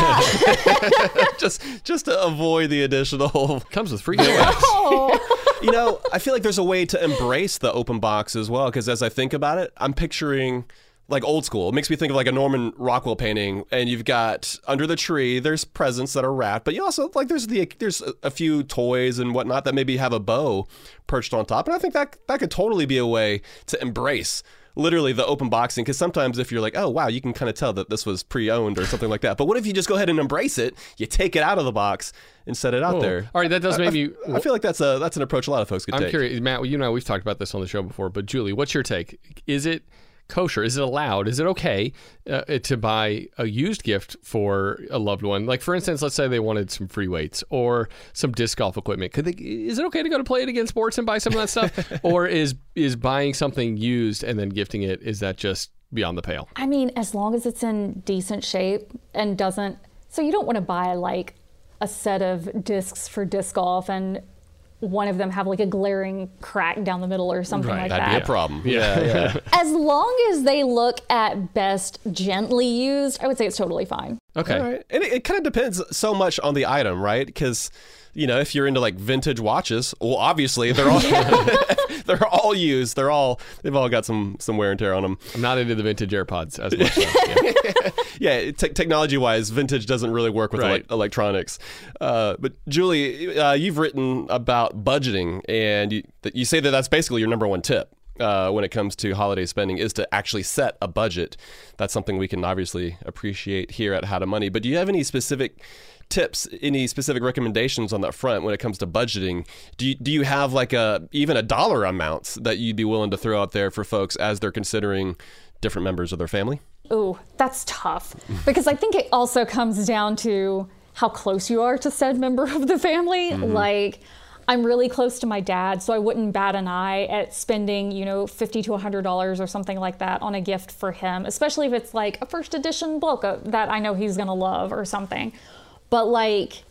just to avoid the additional. Comes with free giveaways. You know, I feel like there's a way to embrace the open box as well, because as I think about it, I'm picturing like old school. It makes me think of like a Norman Rockwell painting, and you've got under the tree, there's presents that are wrapped, but you also like there's a few toys and whatnot that maybe have a bow perched on top, and I think that could totally be a way to embrace literally the open boxing, because sometimes if you're like, oh wow, you can kind of tell that this was pre-owned or something like that, but what if you just go ahead and embrace it, you take it out of the box and set it out there. All right, that does make me. I feel like that's an approach a lot of folks could take. I'm curious, Matt, you and I, we've talked about this on the show before, but Julie, what's your take? Is it kosher? Is it allowed? Is it okay to buy a used gift for a loved one? Like, for instance, let's say they wanted some free weights or some disc golf equipment. Is it okay to go to Play It Again Sports and buy some of that stuff? Or is buying something used and then gifting it, is that just beyond the pale? I mean, as long as it's in decent shape and doesn't... So you don't want to buy like a set of discs for disc golf and one of them have like a glaring crack down the middle or something like that. That'd be a problem. Yeah. As long as they look at best gently used, I would say it's totally fine. Okay. All right. And it kind of depends so much on the item, right? Because, you know, if you're into like vintage watches, well, obviously they're all they're all used. They've all got some wear and tear on them. I'm not into the vintage AirPods as much. So, yeah, technology-wise, vintage doesn't really work with electronics. But Julie, you've written about budgeting, and you say that that's basically your number one tip when it comes to holiday spending, is to actually set a budget. That's something we can obviously appreciate here at How to Money. But do you have any specific tips, any specific recommendations on that front when it comes to budgeting? Do you have like even a dollar amount that you'd be willing to throw out there for folks as they're considering different members of their family? Ooh, that's tough, because I think it also comes down to how close you are to said member of the family. Mm-hmm. Like, I'm really close to my dad, so I wouldn't bat an eye at spending, $50 to $100 or something like that on a gift for him, especially if it's like a first edition book that I know he's gonna love or something. But like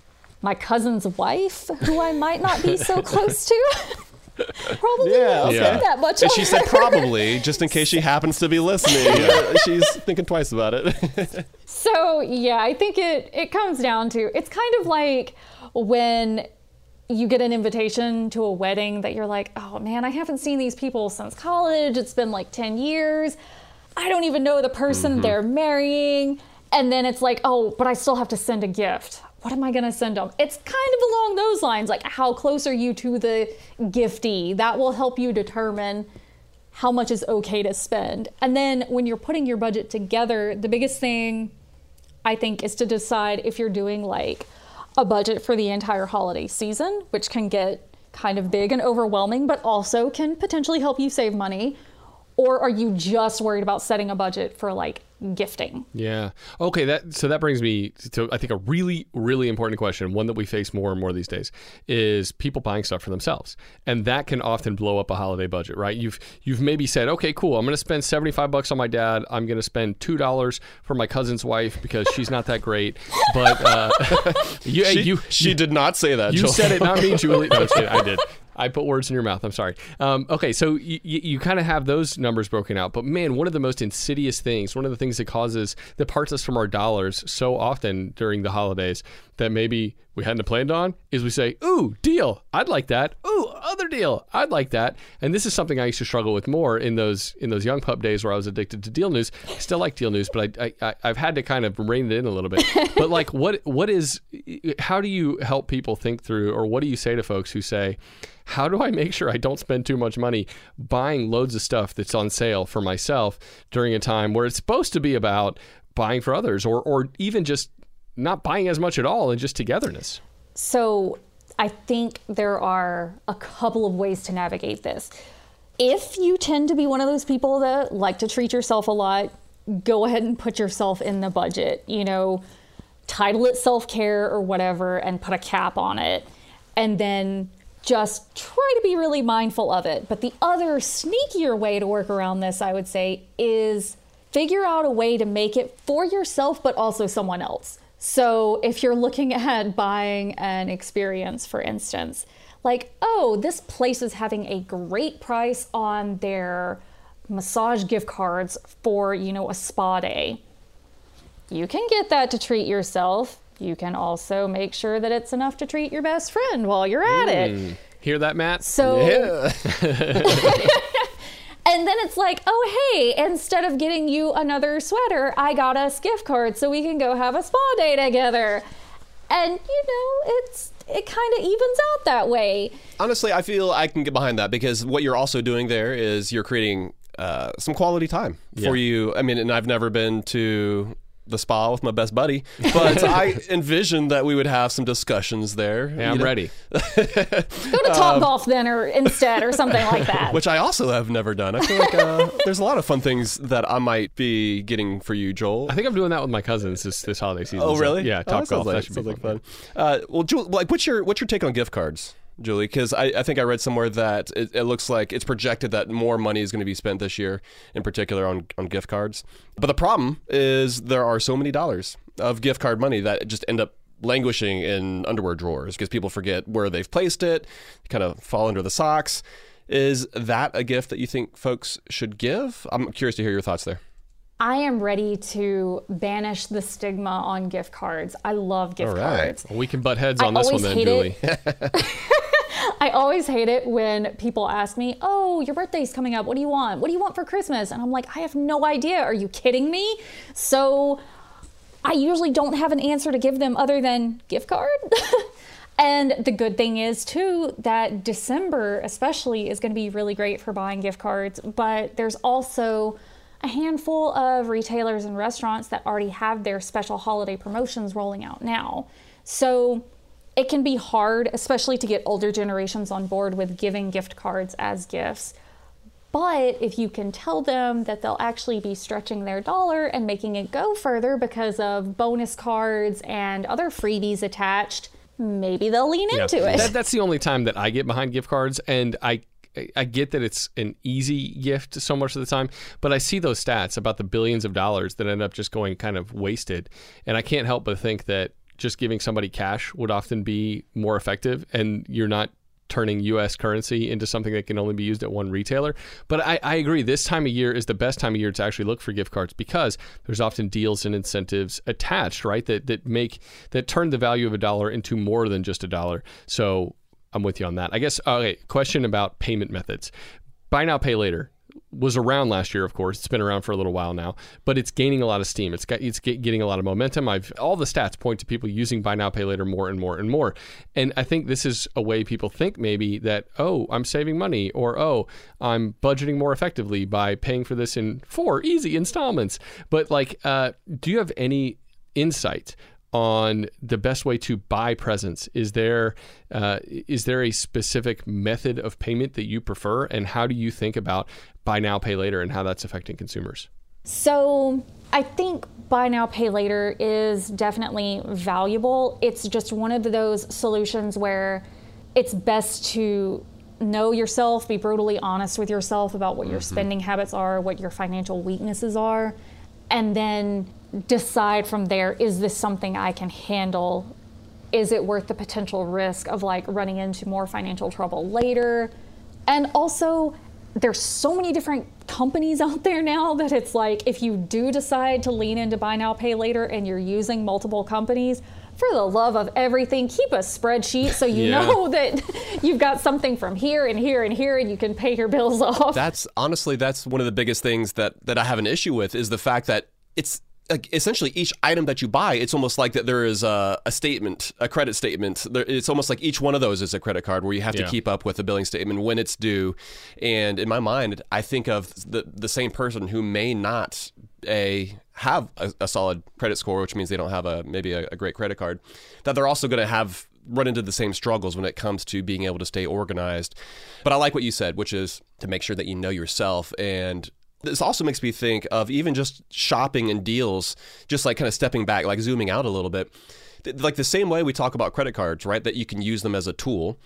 my cousin's wife, who I might not be so close to, probably won't spend that much on she said probably, just in case she happens to be listening. She's thinking twice about it. So yeah, I think it comes down to, it's kind of like when you get an invitation to a wedding that you're like, oh man, I haven't seen these people since college. It's been like 10 years. I don't even know the person they're marrying. And then it's like, oh, but I still have to send a gift. What am I going to send them? It's kind of along those lines. Like, how close are you to the giftee? That will help you determine how much is okay to spend. And then when you're putting your budget together, the biggest thing I think is to decide if you're doing like a budget for the entire holiday season, which can get kind of big and overwhelming, but also can potentially help you save money. Or are you just worried about setting a budget for like gifting? Yeah. Okay. That brings me to, I think, a really, really important question. One that we face more and more these days is people buying stuff for themselves. And that can often blow up a holiday budget, right? You've maybe said, okay, cool. I'm going to spend $75 on my dad. I'm going to spend $2 for my cousin's wife because she's not that great. But she did not say that. You said it, not me, Julie. No, I did. I put words in your mouth. I'm sorry. Okay, so you kind of have those numbers broken out. But man, one of the most insidious things, one of the things that parts us from our dollars so often during the holidays that maybe we hadn't planned on is we say, ooh, deal, I'd like that. Ooh, other deal, I'd like that. And this is something I used to struggle with more in those young pup days where I was addicted to Deal News. I still like Deal News, but I've had to kind of rein it in a little bit. But like, how do you help people think through, or what do you say to folks who say, how do I make sure I don't spend too much money buying loads of stuff that's on sale for myself during a time where it's supposed to be about buying for others, or even just not buying as much at all and just togetherness? So I think there are a couple of ways to navigate this. If you tend to be one of those people that like to treat yourself a lot, go ahead and put yourself in the budget, title it self-care or whatever, and put a cap on it. And then just try to be really mindful of it. But the other sneakier way to work around this, I would say, is figure out a way to make it for yourself, but also someone else. So if you're looking at buying an experience, for instance, like, oh, this place is having a great price on their massage gift cards for, a spa day. You can get that to treat yourself. You can also make sure that it's enough to treat your best friend while you're at it. Hear that, Matt? So, Yeah. And then it's like, oh, hey, instead of getting you another sweater, I got us gift cards so we can go have a spa day together. And, it kind of evens out that way. Honestly, I feel I can get behind that, because what you're also doing there is you're creating some quality time for you. I mean, and I've never been to the spa with my best buddy, but I envisioned that we would have some discussions there. Yeah, I'm ready. Go to Topgolf then, or instead, or something like that. Which I also have never done. I feel like there's a lot of fun things that I might be getting for you, Joel. I think I'm doing that with my cousins this holiday season. Oh, really? So, yeah, Topgolf. That should be fun. Well, Julie, what's your take on gift cards, Julie? Because I think I read somewhere that it looks like it's projected that more money is going to be spent this year, in particular on gift cards. But the problem is there are so many dollars of gift card money that just end up languishing in underwear drawers because people forget where they've placed it, kind of fall under the socks. Is that a gift that you think folks should give? I'm curious to hear your thoughts there. I am ready to banish the stigma on gift cards. I love gift cards. Well, we can butt heads on this one then, Julie. I always hate it when people ask me, oh, your birthday's coming up. What do you want? What do you want for Christmas? And I'm like, I have no idea. Are you kidding me? So I usually don't have an answer to give them other than gift card. And the good thing is, too, that December especially is going to be really great for buying gift cards. But there's also a handful of retailers and restaurants that already have their special holiday promotions rolling out now. So it can be hard, especially to get older generations on board with giving gift cards as gifts. But if you can tell them that they'll actually be stretching their dollar and making it go further because of bonus cards and other freebies attached, maybe they'll lean into it. That's the only time that I get behind gift cards, and I get that it's an easy gift so much of the time, but I see those stats about the billions of dollars that end up just going kind of wasted, and I can't help but think that just giving somebody cash would often be more effective, and you're not turning U.S. currency into something that can only be used at one retailer. But I agree, this time of year is the best time of year to actually look for gift cards because there's often deals and incentives attached, right? That turn the value of a dollar into more than just a dollar. So I'm with you on that. I guess, okay, question about payment methods. Buy now, pay later was around last year, of course. It's been around for a little while now, but it's gaining a lot of steam. It's getting a lot of momentum. All the stats point to people using buy now, pay later more and more and more. And I think this is a way people think maybe that, oh, I'm saving money, or, oh, I'm budgeting more effectively by paying for this in 4 easy installments. But do you have any insight on the best way to buy presents? Is there a specific method of payment that you prefer, and how do you think about buy now, pay later, and how that's affecting consumers? So I think buy now, pay later is definitely valuable. It's just one of those solutions where it's best to know yourself, be brutally honest with yourself about what your spending habits are, what your financial weaknesses are, and then decide from there, is this something I can handle is it worth the potential risk of like running into more financial trouble later? And also, there's so many different companies out there now that it's like, if you do decide to lean into buy now, pay later, and you're using multiple companies, for the love of everything, keep a spreadsheet so you know that you've got something from here and here and here, and you can pay your bills off. That's one of the biggest things that I have an issue with, is the fact that it's like essentially each item that you buy, it's almost like that there is a statement, a credit statement. It's almost like each one of those is a credit card where you have to keep up with a billing statement when it's due. And in my mind, I think of the same person who may not have a solid credit score, which means they don't have maybe a great credit card, that they're also going to run into the same struggles when it comes to being able to stay organized. But I like what you said, which is to make sure that you know yourself. And this also makes me think of even just shopping and deals, just like kind of stepping back, like zooming out a little bit. Like the same way we talk about credit cards, right? That you can use them as a tool.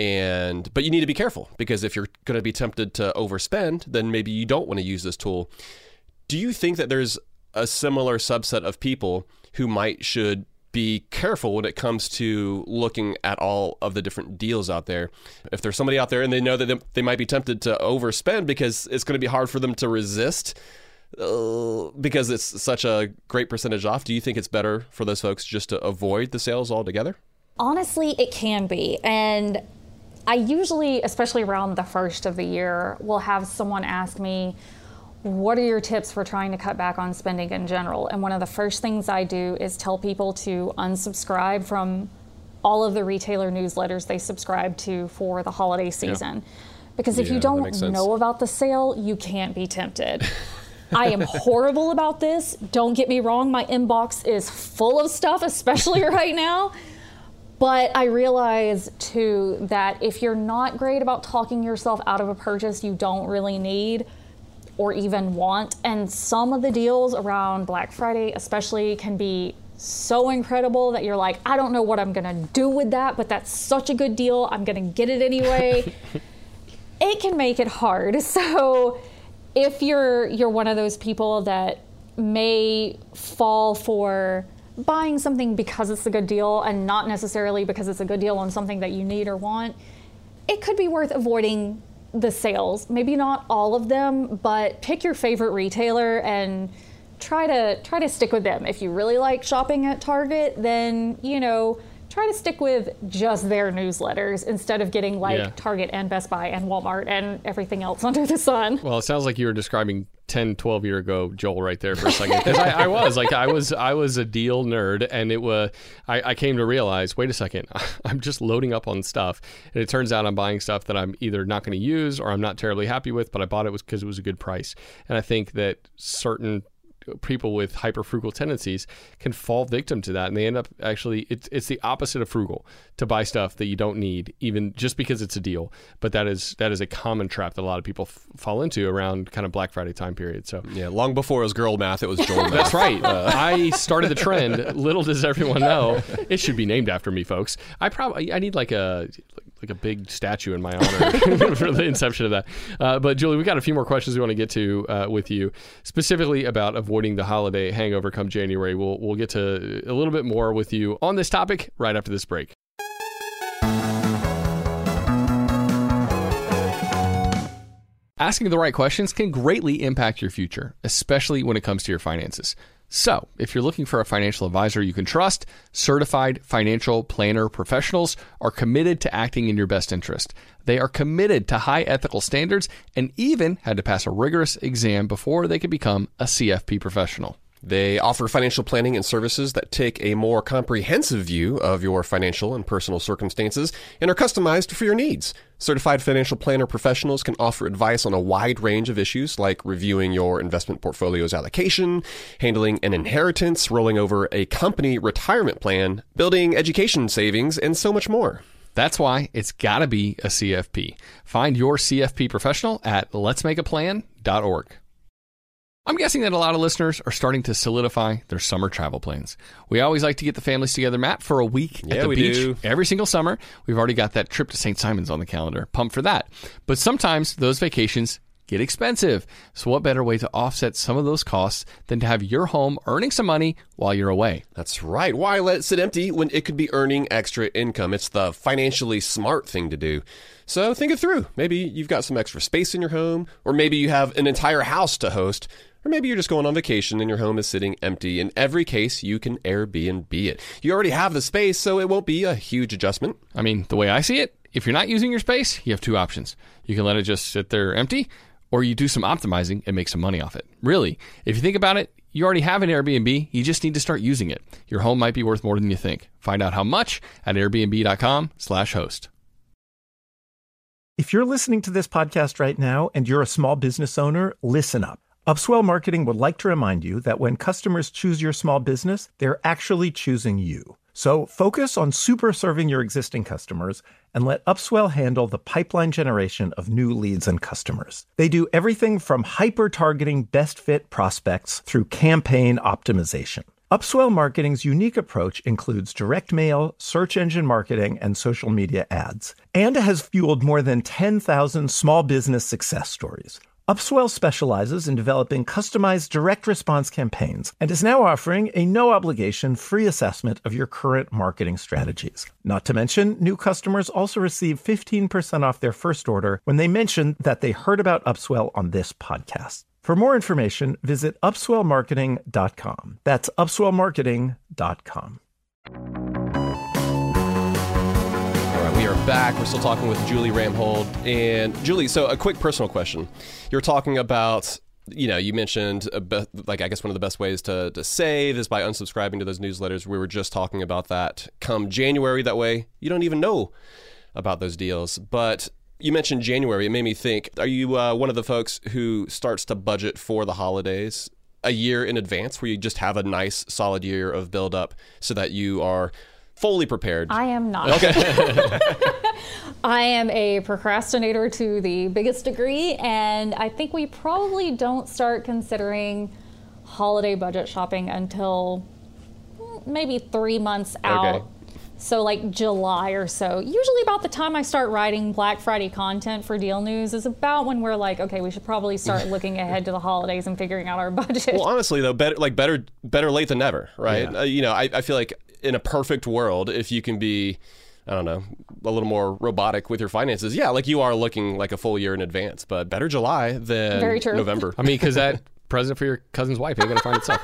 But you need to be careful, because if you're going to be tempted to overspend, then maybe you don't want to use this tool. Do you think that there's a similar subset of people who should be careful when it comes to looking at all of the different deals out there? If there's somebody out there and they know that they might be tempted to overspend because it's going to be hard for them to resist because it's such a great percentage off, do you think it's better for those folks just to avoid the sales altogether? Honestly, it can be. And I usually, especially around the first of the year, will have someone ask me, what are your tips for trying to cut back on spending in general? And one of the first things I do is tell people to unsubscribe from all of the retailer newsletters they subscribe to for the holiday season. Because if you don't know about the sale, you can't be tempted. I am horrible about this. Don't get me wrong. My inbox is full of stuff, especially right now. But I realize, too, that if you're not great about talking yourself out of a purchase you don't really need or even want, and some of the deals around Black Friday especially can be so incredible that you're like, I don't know what I'm gonna do with that, but that's such a good deal, I'm gonna get it anyway. It can make it hard. So if you're one of those people that may fall for buying something because it's a good deal and not necessarily because it's a good deal on something that you need or want, it could be worth avoiding the sales. Maybe not all of them, but pick your favorite retailer and try to stick with them. If you really like shopping at Target, then, try to stick with just their newsletters instead of getting Target and Best Buy and Walmart and everything else under the sun. Well, it sounds like you were describing 10, 12 year ago Joel right there for a second. Because I was a deal nerd, and I came to realize, wait a second, I'm just loading up on stuff. And it turns out I'm buying stuff that I'm either not going to use or I'm not terribly happy with, but I bought it because it was a good price. And I think that certain people with hyper frugal tendencies can fall victim to that, and they end up actually it's the opposite of frugal to buy stuff that you don't need, even just because it's a deal. But that is a common trap that a lot of people fall into around kind of Black Friday time period. So long before it was girl math, it was Joel math. That's right. I started the trend. Little does everyone know, it should be named after me, folks. I need like a big statue in my honor for the inception of that. But Julie, we got a few more questions we want to get to with you, specifically about avoiding the holiday hangover come January. We'll get to a little bit more with you on this topic right after this break. Asking the right questions can greatly impact your future, especially when it comes to your finances. So, if you're looking for a financial advisor you can trust, certified financial planner professionals are committed to acting in your best interest. They are committed to high ethical standards and even had to pass a rigorous exam before they could become a CFP professional. They offer financial planning and services that take a more comprehensive view of your financial and personal circumstances and are customized for your needs. Certified financial planner professionals can offer advice on a wide range of issues like reviewing your investment portfolio's allocation, handling an inheritance, rolling over a company retirement plan, building education savings, and so much more. That's why it's got to be a CFP. Find your CFP professional at letsmakeaplan.org. I'm guessing that a lot of listeners are starting to solidify their summer travel plans. We always like to get the families together, Matt, for a week at the beach every single summer. We've already got that trip to St. Simon's on the calendar. Pumped for that. But sometimes those vacations get expensive. So what better way to offset some of those costs than to have your home earning some money while you're away? That's right. Why let it sit empty when it could be earning extra income? It's the financially smart thing to do. So think it through. Maybe you've got some extra space in your home, or maybe you have an entire house to host, or maybe you're just going on vacation and your home is sitting empty. In every case, you can Airbnb it. You already have the space, so it won't be a huge adjustment. I mean, the way I see it, if you're not using your space, you have two options. You can let it just sit there empty, or you do some optimizing and make some money off it. Really, if you think about it, you already have an Airbnb. You just need to start using it. Your home might be worth more than you think. Find out how much at airbnb.com/host. If you're listening to this podcast right now and you're a small business owner, listen up. Upswell Marketing would like to remind you that when customers choose your small business, they're actually choosing you. So focus on super serving your existing customers and let Upswell handle the pipeline generation of new leads and customers. They do everything from hyper-targeting best fit prospects through campaign optimization. Upswell Marketing's unique approach includes direct mail, search engine marketing, and social media ads, and has fueled more than 10,000 small business success stories. Upswell specializes in developing customized direct response campaigns and is now offering a no-obligation free assessment of your current marketing strategies. Not to mention, new customers also receive 15% off their first order when they mention that they heard about Upswell on this podcast. For more information, visit upswellmarketing.com. That's upswellmarketing.com. We are back. We're still talking with Julie Ramhold. And Julie, so a quick personal question. You're talking about, you mentioned, I guess one of the best ways to save is by unsubscribing to those newsletters. We were just talking about that come January. That way, you don't even know about those deals. But you mentioned January. It made me think, are you one of the folks who starts to budget for the holidays a year in advance, where you just have a nice, solid year of build-up so that you are fully prepared? I am not. Okay. I am a procrastinator to the biggest degree, and I think we probably don't start considering holiday budget shopping until maybe 3 months out. Okay. So like July or so. Usually about the time I start writing Black Friday content for Deal News is about when we're like, okay, we should probably start looking ahead to the holidays and figuring out our budget. Well, honestly, though, better late than never, right? Yeah. I feel like in a perfect world, if you can be, I don't know, a little more robotic with your finances, like you are looking like a full year in advance, but better July than Very true. November. I mean, because that present for your cousin's wife ain't going to find itself.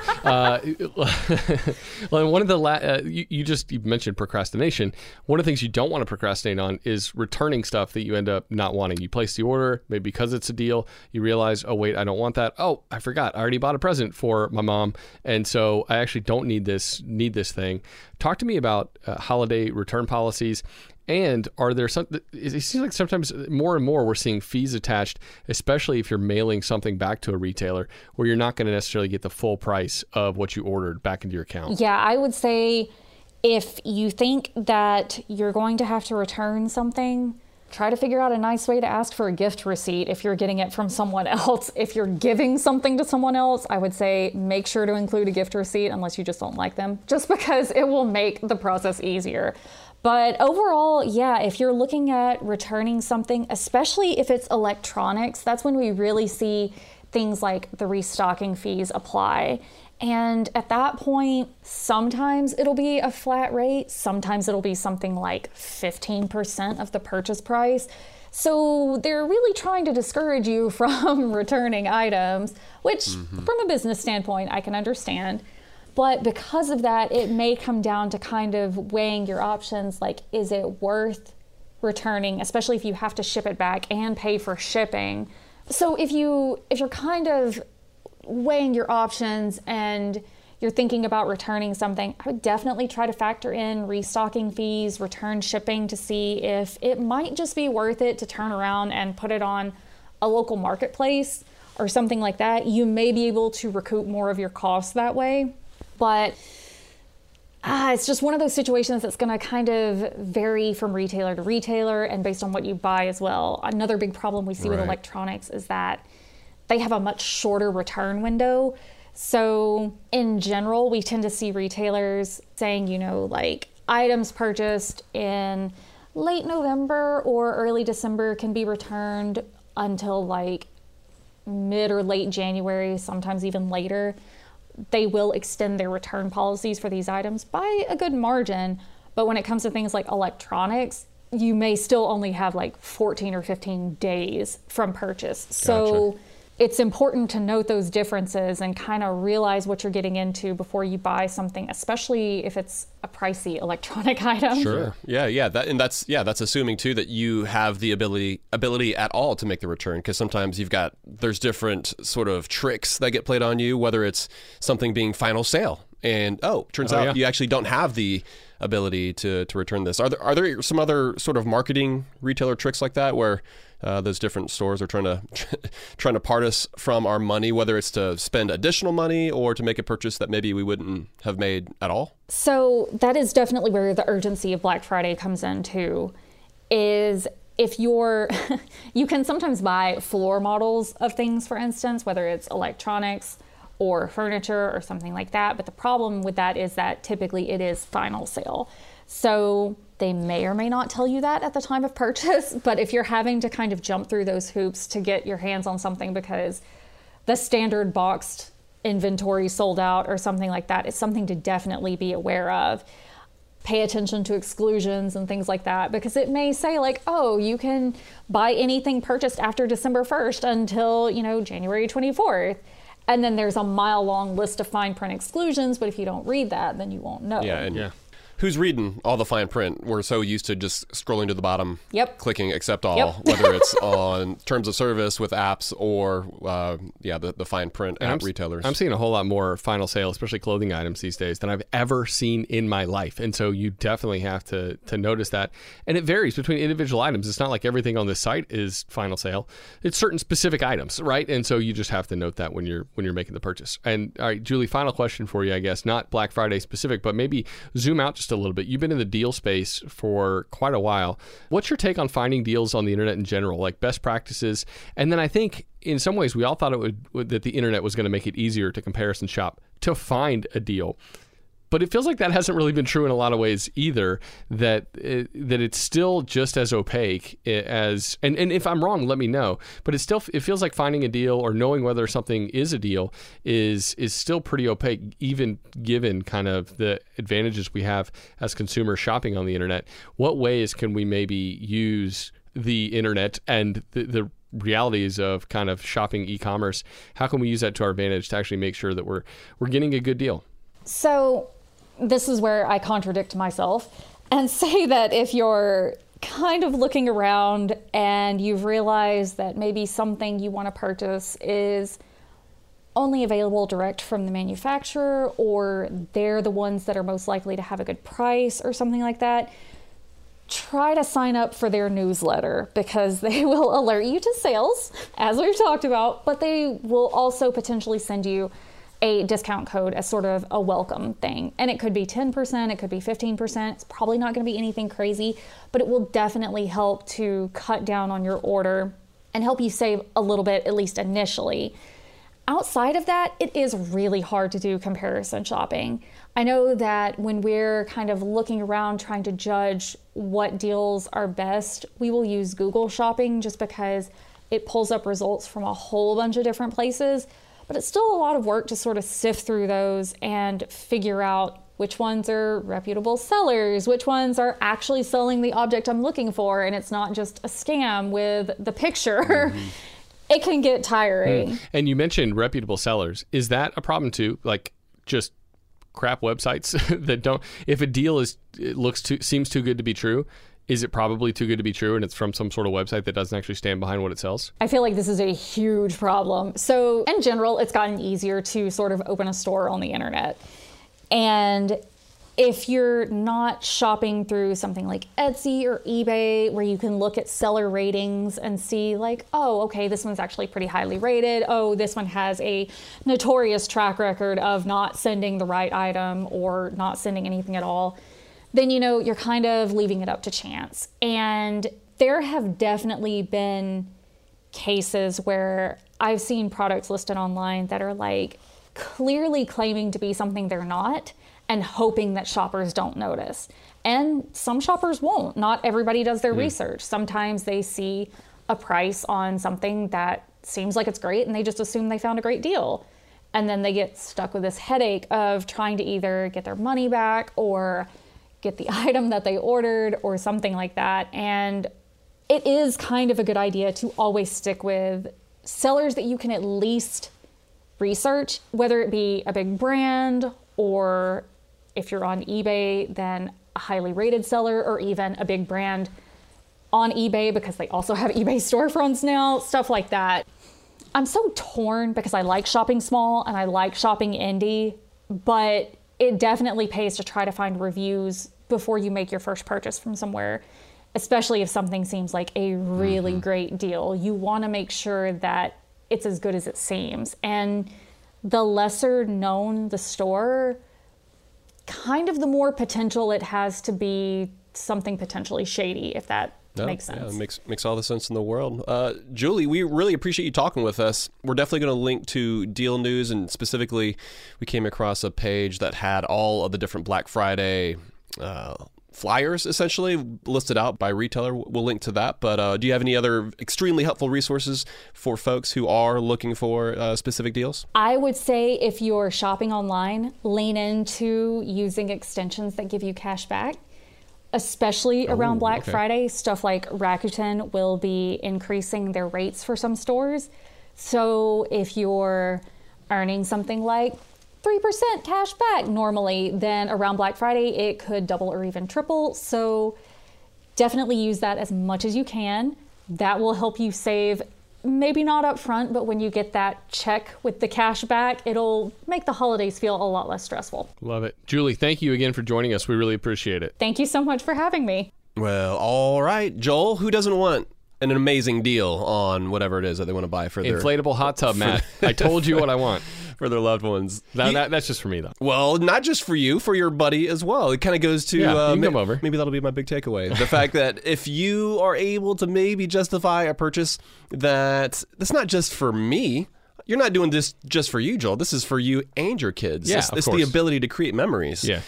Well, one of the you mentioned procrastination. One of the things you don't want to procrastinate on is returning stuff that you end up not wanting. You place the order, maybe because it's a deal, you realize, oh wait, I don't want that. Oh, I forgot, I already bought a present for my mom, and so I actually don't need this thing. Talk to me about holiday return policies. And are there some? It seems like sometimes more and more we're seeing fees attached, especially if you're mailing something back to a retailer where you're not going to necessarily get the full price of what you ordered back into your account. Yeah, I would say if you think that you're going to have to return something, try to figure out a nice way to ask for a gift receipt if you're getting it from someone else. If you're giving something to someone else, I would say make sure to include a gift receipt unless you just don't like them, just because it will make the process easier. But overall, if you're looking at returning something, especially if it's electronics, that's when we really see things like the restocking fees apply. And at that point, sometimes it'll be a flat rate. Sometimes it'll be something like 15% of the purchase price. So they're really trying to discourage you from returning items, which from a business standpoint, I can understand. But because of that, it may come down to kind of weighing your options, like, is it worth returning, especially if you have to ship it back and pay for shipping. So if you're kind of weighing your options and you're thinking about returning something, I would definitely try to factor in restocking fees, return shipping, to see if it might just be worth it to turn around and put it on a local marketplace or something like that. You may be able to recoup more of your costs that way. But it's just one of those situations that's going to kind of vary from retailer to retailer and based on what you buy as well. Another big problem we see with electronics is that they have a much shorter return window. So in general, we tend to see retailers saying, like items purchased in late November or early December can be returned until like mid or late January, sometimes even later, they will extend their return policies for these items by a good margin. But when it comes to things like electronics, you may still only have like 14 or 15 days from purchase. So it's important to note those differences and kind of realize what you're getting into before you buy something, especially if it's a pricey electronic item. Sure. Yeah. That's assuming too that you have the ability at all to make the return, because sometimes there's different sort of tricks that get played on you, whether it's something being final sale and turns out you actually don't have the ability to return this. Are there some other sort of marketing retailer tricks like that where those different stores are trying to part us from our money, whether it's to spend additional money or to make a purchase that maybe we wouldn't have made at all? So that is definitely where the urgency of Black Friday comes in too, is if you can sometimes buy floor models of things, for instance, whether it's electronics or furniture or something like that. But the problem with that is that typically it is final sale. So they may or may not tell you that at the time of purchase, but if you're having to kind of jump through those hoops to get your hands on something because the standard boxed inventory sold out or something like that, it's something to definitely be aware of. Pay attention to exclusions and things like that, because it may say like, oh, you can buy anything purchased after December 1st until, January 24th. And then there's a mile-long list of fine print exclusions, but if you don't read that, then you won't know. Who's reading all the fine print? We're so used to just scrolling to the bottom, clicking accept all, whether it's on terms of service with apps or the fine print app retailers. I'm seeing a whole lot more final sale, especially clothing items these days, than I've ever seen in my life. And so you definitely have to notice that. And it varies between individual items. It's not like everything on this site is final sale. It's certain specific items, right? And so you just have to note that when you're making the purchase. And all right, Julie, final question for you, I guess, not Black Friday specific, but maybe zoom out just a little bit. You've been in the deal space for quite a while. What's your take on finding deals on the internet in general, like best practices? And then I think in some ways we all thought that the internet was going to make it easier to comparison shop, to find a deal. But it feels like that hasn't really been true in a lot of ways either, that it's still just as opaque as, and if I'm wrong, let me know, but it feels like finding a deal or knowing whether something is a deal is still pretty opaque, even given kind of the advantages we have as consumers shopping on the internet. What ways can we maybe use the internet and the realities of kind of shopping e-commerce? How can we use that to our advantage to actually make sure that we're getting a good deal? So this is where I contradict myself and say that if you're kind of looking around and you've realized that maybe something you want to purchase is only available direct from the manufacturer, or they're the ones that are most likely to have a good price or something like that, try to sign up for their newsletter, because they will alert you to sales, as we've talked about, but they will also potentially send you a discount code as sort of a welcome thing. And it could be 10%, it could be 15%. It's probably not going to be anything crazy, but it will definitely help to cut down on your order and help you save a little bit, at least initially. Outside of that, it is really hard to do comparison shopping. I know that when we're kind of looking around trying to judge what deals are best, we will use Google Shopping just because it pulls up results from a whole bunch of different places. But it's still a lot of work to sort of sift through those and figure out which ones are reputable sellers, which ones are actually selling the object I'm looking for, and it's not just a scam with the picture. Mm-hmm. It can get tiring. And you mentioned reputable sellers. Is that a problem too? Like just crap websites that don't, if a deal seems too good to be true, is it probably too good to be true and it's from some sort of website that doesn't actually stand behind what it sells? I feel like this is a huge problem. So in general, it's gotten easier to sort of open a store on the internet. And if you're not shopping through something like Etsy or eBay, where you can look at seller ratings and see like, oh, okay, this one's actually pretty highly rated. Oh, this one has a notorious track record of not sending the right item or not sending anything at all, then you're kind of leaving it up to chance. And there have definitely been cases where I've seen products listed online that are like clearly claiming to be something they're not and hoping that shoppers don't notice. And some shoppers won't. Not everybody does their research. Sometimes they see a price on something that seems like it's great and they just assume they found a great deal. And then they get stuck with this headache of trying to either get their money back or get the item that they ordered or something like that. And it is kind of a good idea to always stick with sellers that you can at least research, whether it be a big brand or if you're on eBay, then a highly rated seller or even a big brand on eBay because they also have eBay storefronts now, stuff like that. I'm so torn because I like shopping small and I like shopping indie, but it definitely pays to try to find reviews before you make your first purchase from somewhere, especially if something seems like a really great deal. You want to make sure that it's as good as it seems. And the lesser known the store, kind of the more potential it has to be something potentially shady, if that makes sense. Yeah, it makes all the sense in the world. Julie, we really appreciate you talking with us. We're definitely going to link to Deal News, and specifically, we came across a page that had all of the different Black Friday flyers, essentially, listed out by retailer. We'll link to that. But do you have any other extremely helpful resources for folks who are looking for specific deals? I would say if you're shopping online, lean into using extensions that give you cash back, especially around Black Friday. Stuff like Rakuten will be increasing their rates for some stores. So if you're earning something like 3% cash back normally, then around Black Friday, it could double or even triple. So definitely use that as much as you can. That will help you save, maybe not up front, but when you get that check with the cash back, it'll make the holidays feel a lot less stressful. Love it. Julie, thank you again for joining us. We really appreciate it. Thank you so much for having me. Well, all right, Joel, who doesn't want an amazing deal on whatever it is that they want to buy for their inflatable hot tub, Matt. I told you what I want. For their loved ones. That's just for me, though. Well, not just for you, for your buddy as well. It kind of goes to... you can come over. Maybe that'll be my big takeaway. The fact that if you are able to maybe justify a purchase that's not just for me, you're not doing this just for you, Joel. This is for you and your kids. Yeah, it's the ability to create memories. Yeah.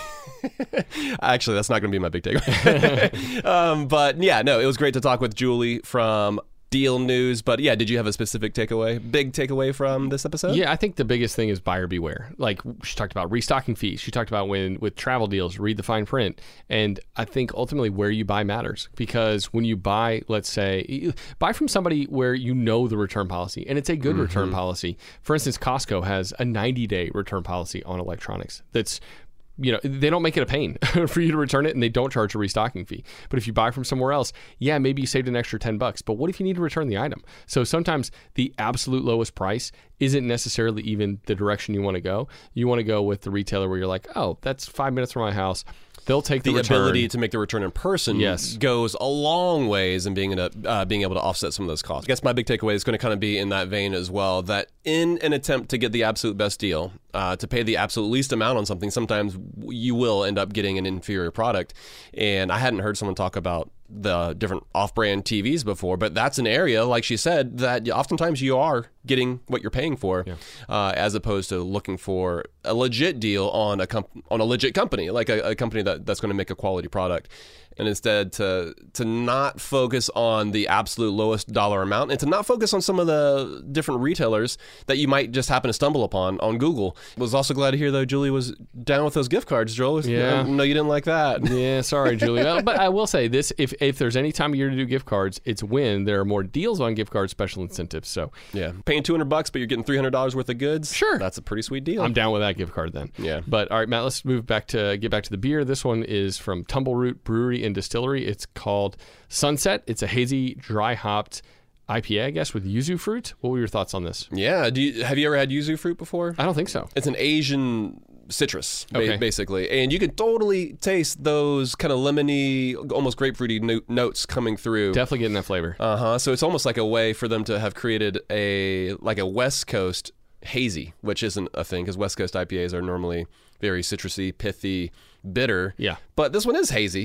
Actually, that's not going to be my big takeaway. But yeah, no, it was great to talk with Julie from Deal News. But yeah, did you have a specific big takeaway from this episode? Yeah, I think the biggest thing is buyer beware. Like, she talked about restocking fees. She talked about with travel deals, read the fine print. And I think ultimately where you buy matters, because when you buy, let's say, buy from somebody where you know the return policy and it's a good return policy. For instance, Costco has a 90-day return policy on electronics. That's, they don't make it a pain for you to return it, and they don't charge a restocking fee. But if you buy from somewhere else, yeah, maybe you saved an extra $10. But what if you need to return the item? So sometimes the absolute lowest price isn't necessarily even the direction you want to go. You want to go with the retailer where you're like, oh, that's 5 minutes from my house. They'll take the return. Ability to make the return in person goes a long ways in being able to offset some of those costs. I guess my big takeaway is going to kind of be in that vein as well, that in an attempt to get the absolute best deal, to pay the absolute least amount on something, sometimes you will end up getting an inferior product. And I hadn't heard someone talk about the different off-brand TVs before, but that's an area, like she said, that oftentimes you are getting what you're paying for, as opposed to looking for a legit deal on a legit company, like a company that's going to make a quality product. And instead to not focus on the absolute lowest dollar amount, and to not focus on some of the different retailers that you might just happen to stumble upon on Google. Was also glad to hear, though, Julie was down with those gift cards, Joel. Yeah. No, you didn't like that. Yeah, sorry, Julie. Well, but I will say this, if there's any time of year to do gift cards, it's when there are more deals on gift cards, special incentives. So yeah, paying $200, but you're getting $300 worth of goods. Sure. That's a pretty sweet deal. I'm down with that gift card then. Yeah. But all right, Matt, let's get back to the beer. This one is from Tumbleroot Brewery and Distillery. It's called Sunset. It's a hazy, dry hopped IPA, I guess, with yuzu fruit. What were your thoughts on this? Yeah. Have you ever had yuzu fruit before? I don't think so. It's an Asian citrus, basically. And you can totally taste those kind of lemony, almost grapefruity notes coming through. Definitely getting that flavor. So it's almost like a way for them to have created a West Coast hazy, which isn't a thing, because West Coast IPAs are normally very citrusy, pithy, bitter. Yeah. But this one is hazy.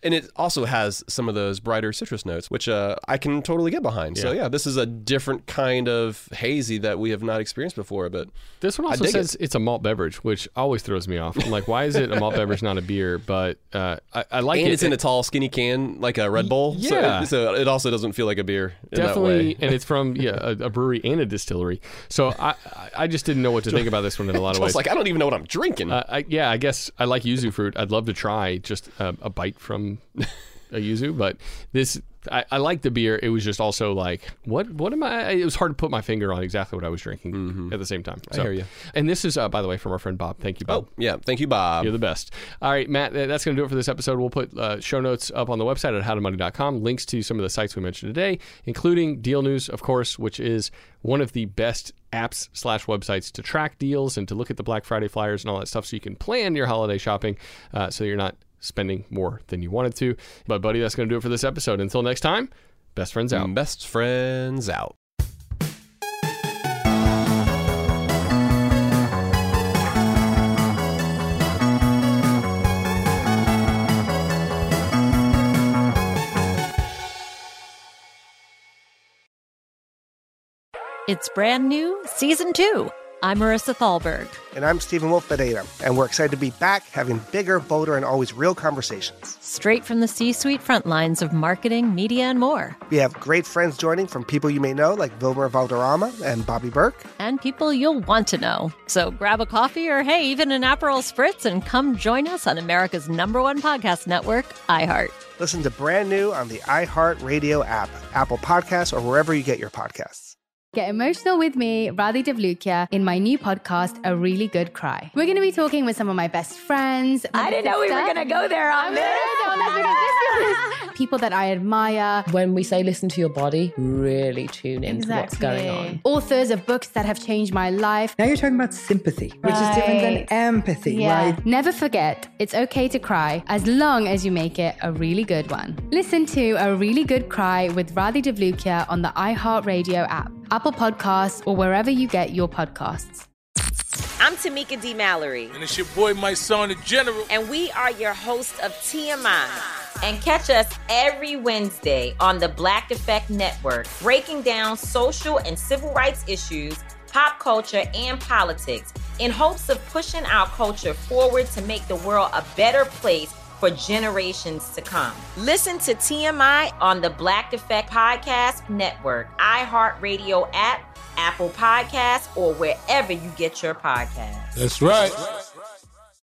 And it also has some of those brighter citrus notes, which I can totally get behind. So yeah, this is a different kind of hazy that we have not experienced before. But this one also says it's a malt beverage, which always throws me off. I'm like, why is it a malt beverage, not a beer? But I like it. And it's in a tall, skinny can, like a Red Bull. Yeah. So it also doesn't feel like a beer in Definitely, that way. and it's from a brewery and a distillery. So I just didn't know what to think about this one in a lot of ways. Like, I don't even know what I'm drinking. I guess I like yuzu fruit. I'd love to try just a bite from a yuzu, but this I like the beer. It was just also like, what am I? It was hard to put my finger on exactly what I was drinking at the same time. So, I hear you. And this is, by the way, from our friend Bob. Thank you, Bob. Oh, yeah. Thank you, Bob. You're the best. All right, Matt, that's going to do it for this episode. We'll put show notes up on the website at howtomoney.com, links to some of the sites we mentioned today, including Deal News, of course, which is one of the best apps/websites to track deals and to look at the Black Friday flyers and all that stuff so you can plan your holiday shopping so you're not spending more than you wanted to. But, buddy, that's going to do it for this episode. Until next time, best friends out. Best friends out. It's brand new, Season 2. I'm Marissa Thalberg. And I'm Stephen Wolf Pereira, and we're excited to be back having bigger, bolder, and always real conversations. Straight from the C-suite front lines of marketing, media, and more. We have great friends joining from people you may know, like Wilmer Valderrama and Bobby Burke. And people you'll want to know. So grab a coffee or, hey, even an Aperol Spritz and come join us on America's #1 podcast network, iHeart. Listen to Brand New on the iHeart Radio app, Apple Podcasts, or wherever you get your podcasts. Get emotional with me, Radhi Devlukia, in my new podcast, A Really Good Cry. We're going to be talking with some of my best friends. I didn't know we were going to go there on this. People that I admire. When we say listen to your body, really tune into what's going on. Authors of books that have changed my life. Now you're talking about sympathy, which is different than empathy, right? Never forget, it's okay to cry as long as you make it a really good one. Listen to A Really Good Cry with Radhi Devlukia on the iHeartRadio app, Apple Podcasts, or wherever you get your podcasts. I'm Tamika D. Mallory. And it's your boy, my son, the General. And we are your hosts of TMI. And catch us every Wednesday on the Black Effect Network, breaking down social and civil rights issues, pop culture, and politics in hopes of pushing our culture forward to make the world a better place for generations to come. Listen to TMI on the Black Effect Podcast Network, iHeartRadio app, Apple Podcasts, or wherever you get your podcasts. That's right.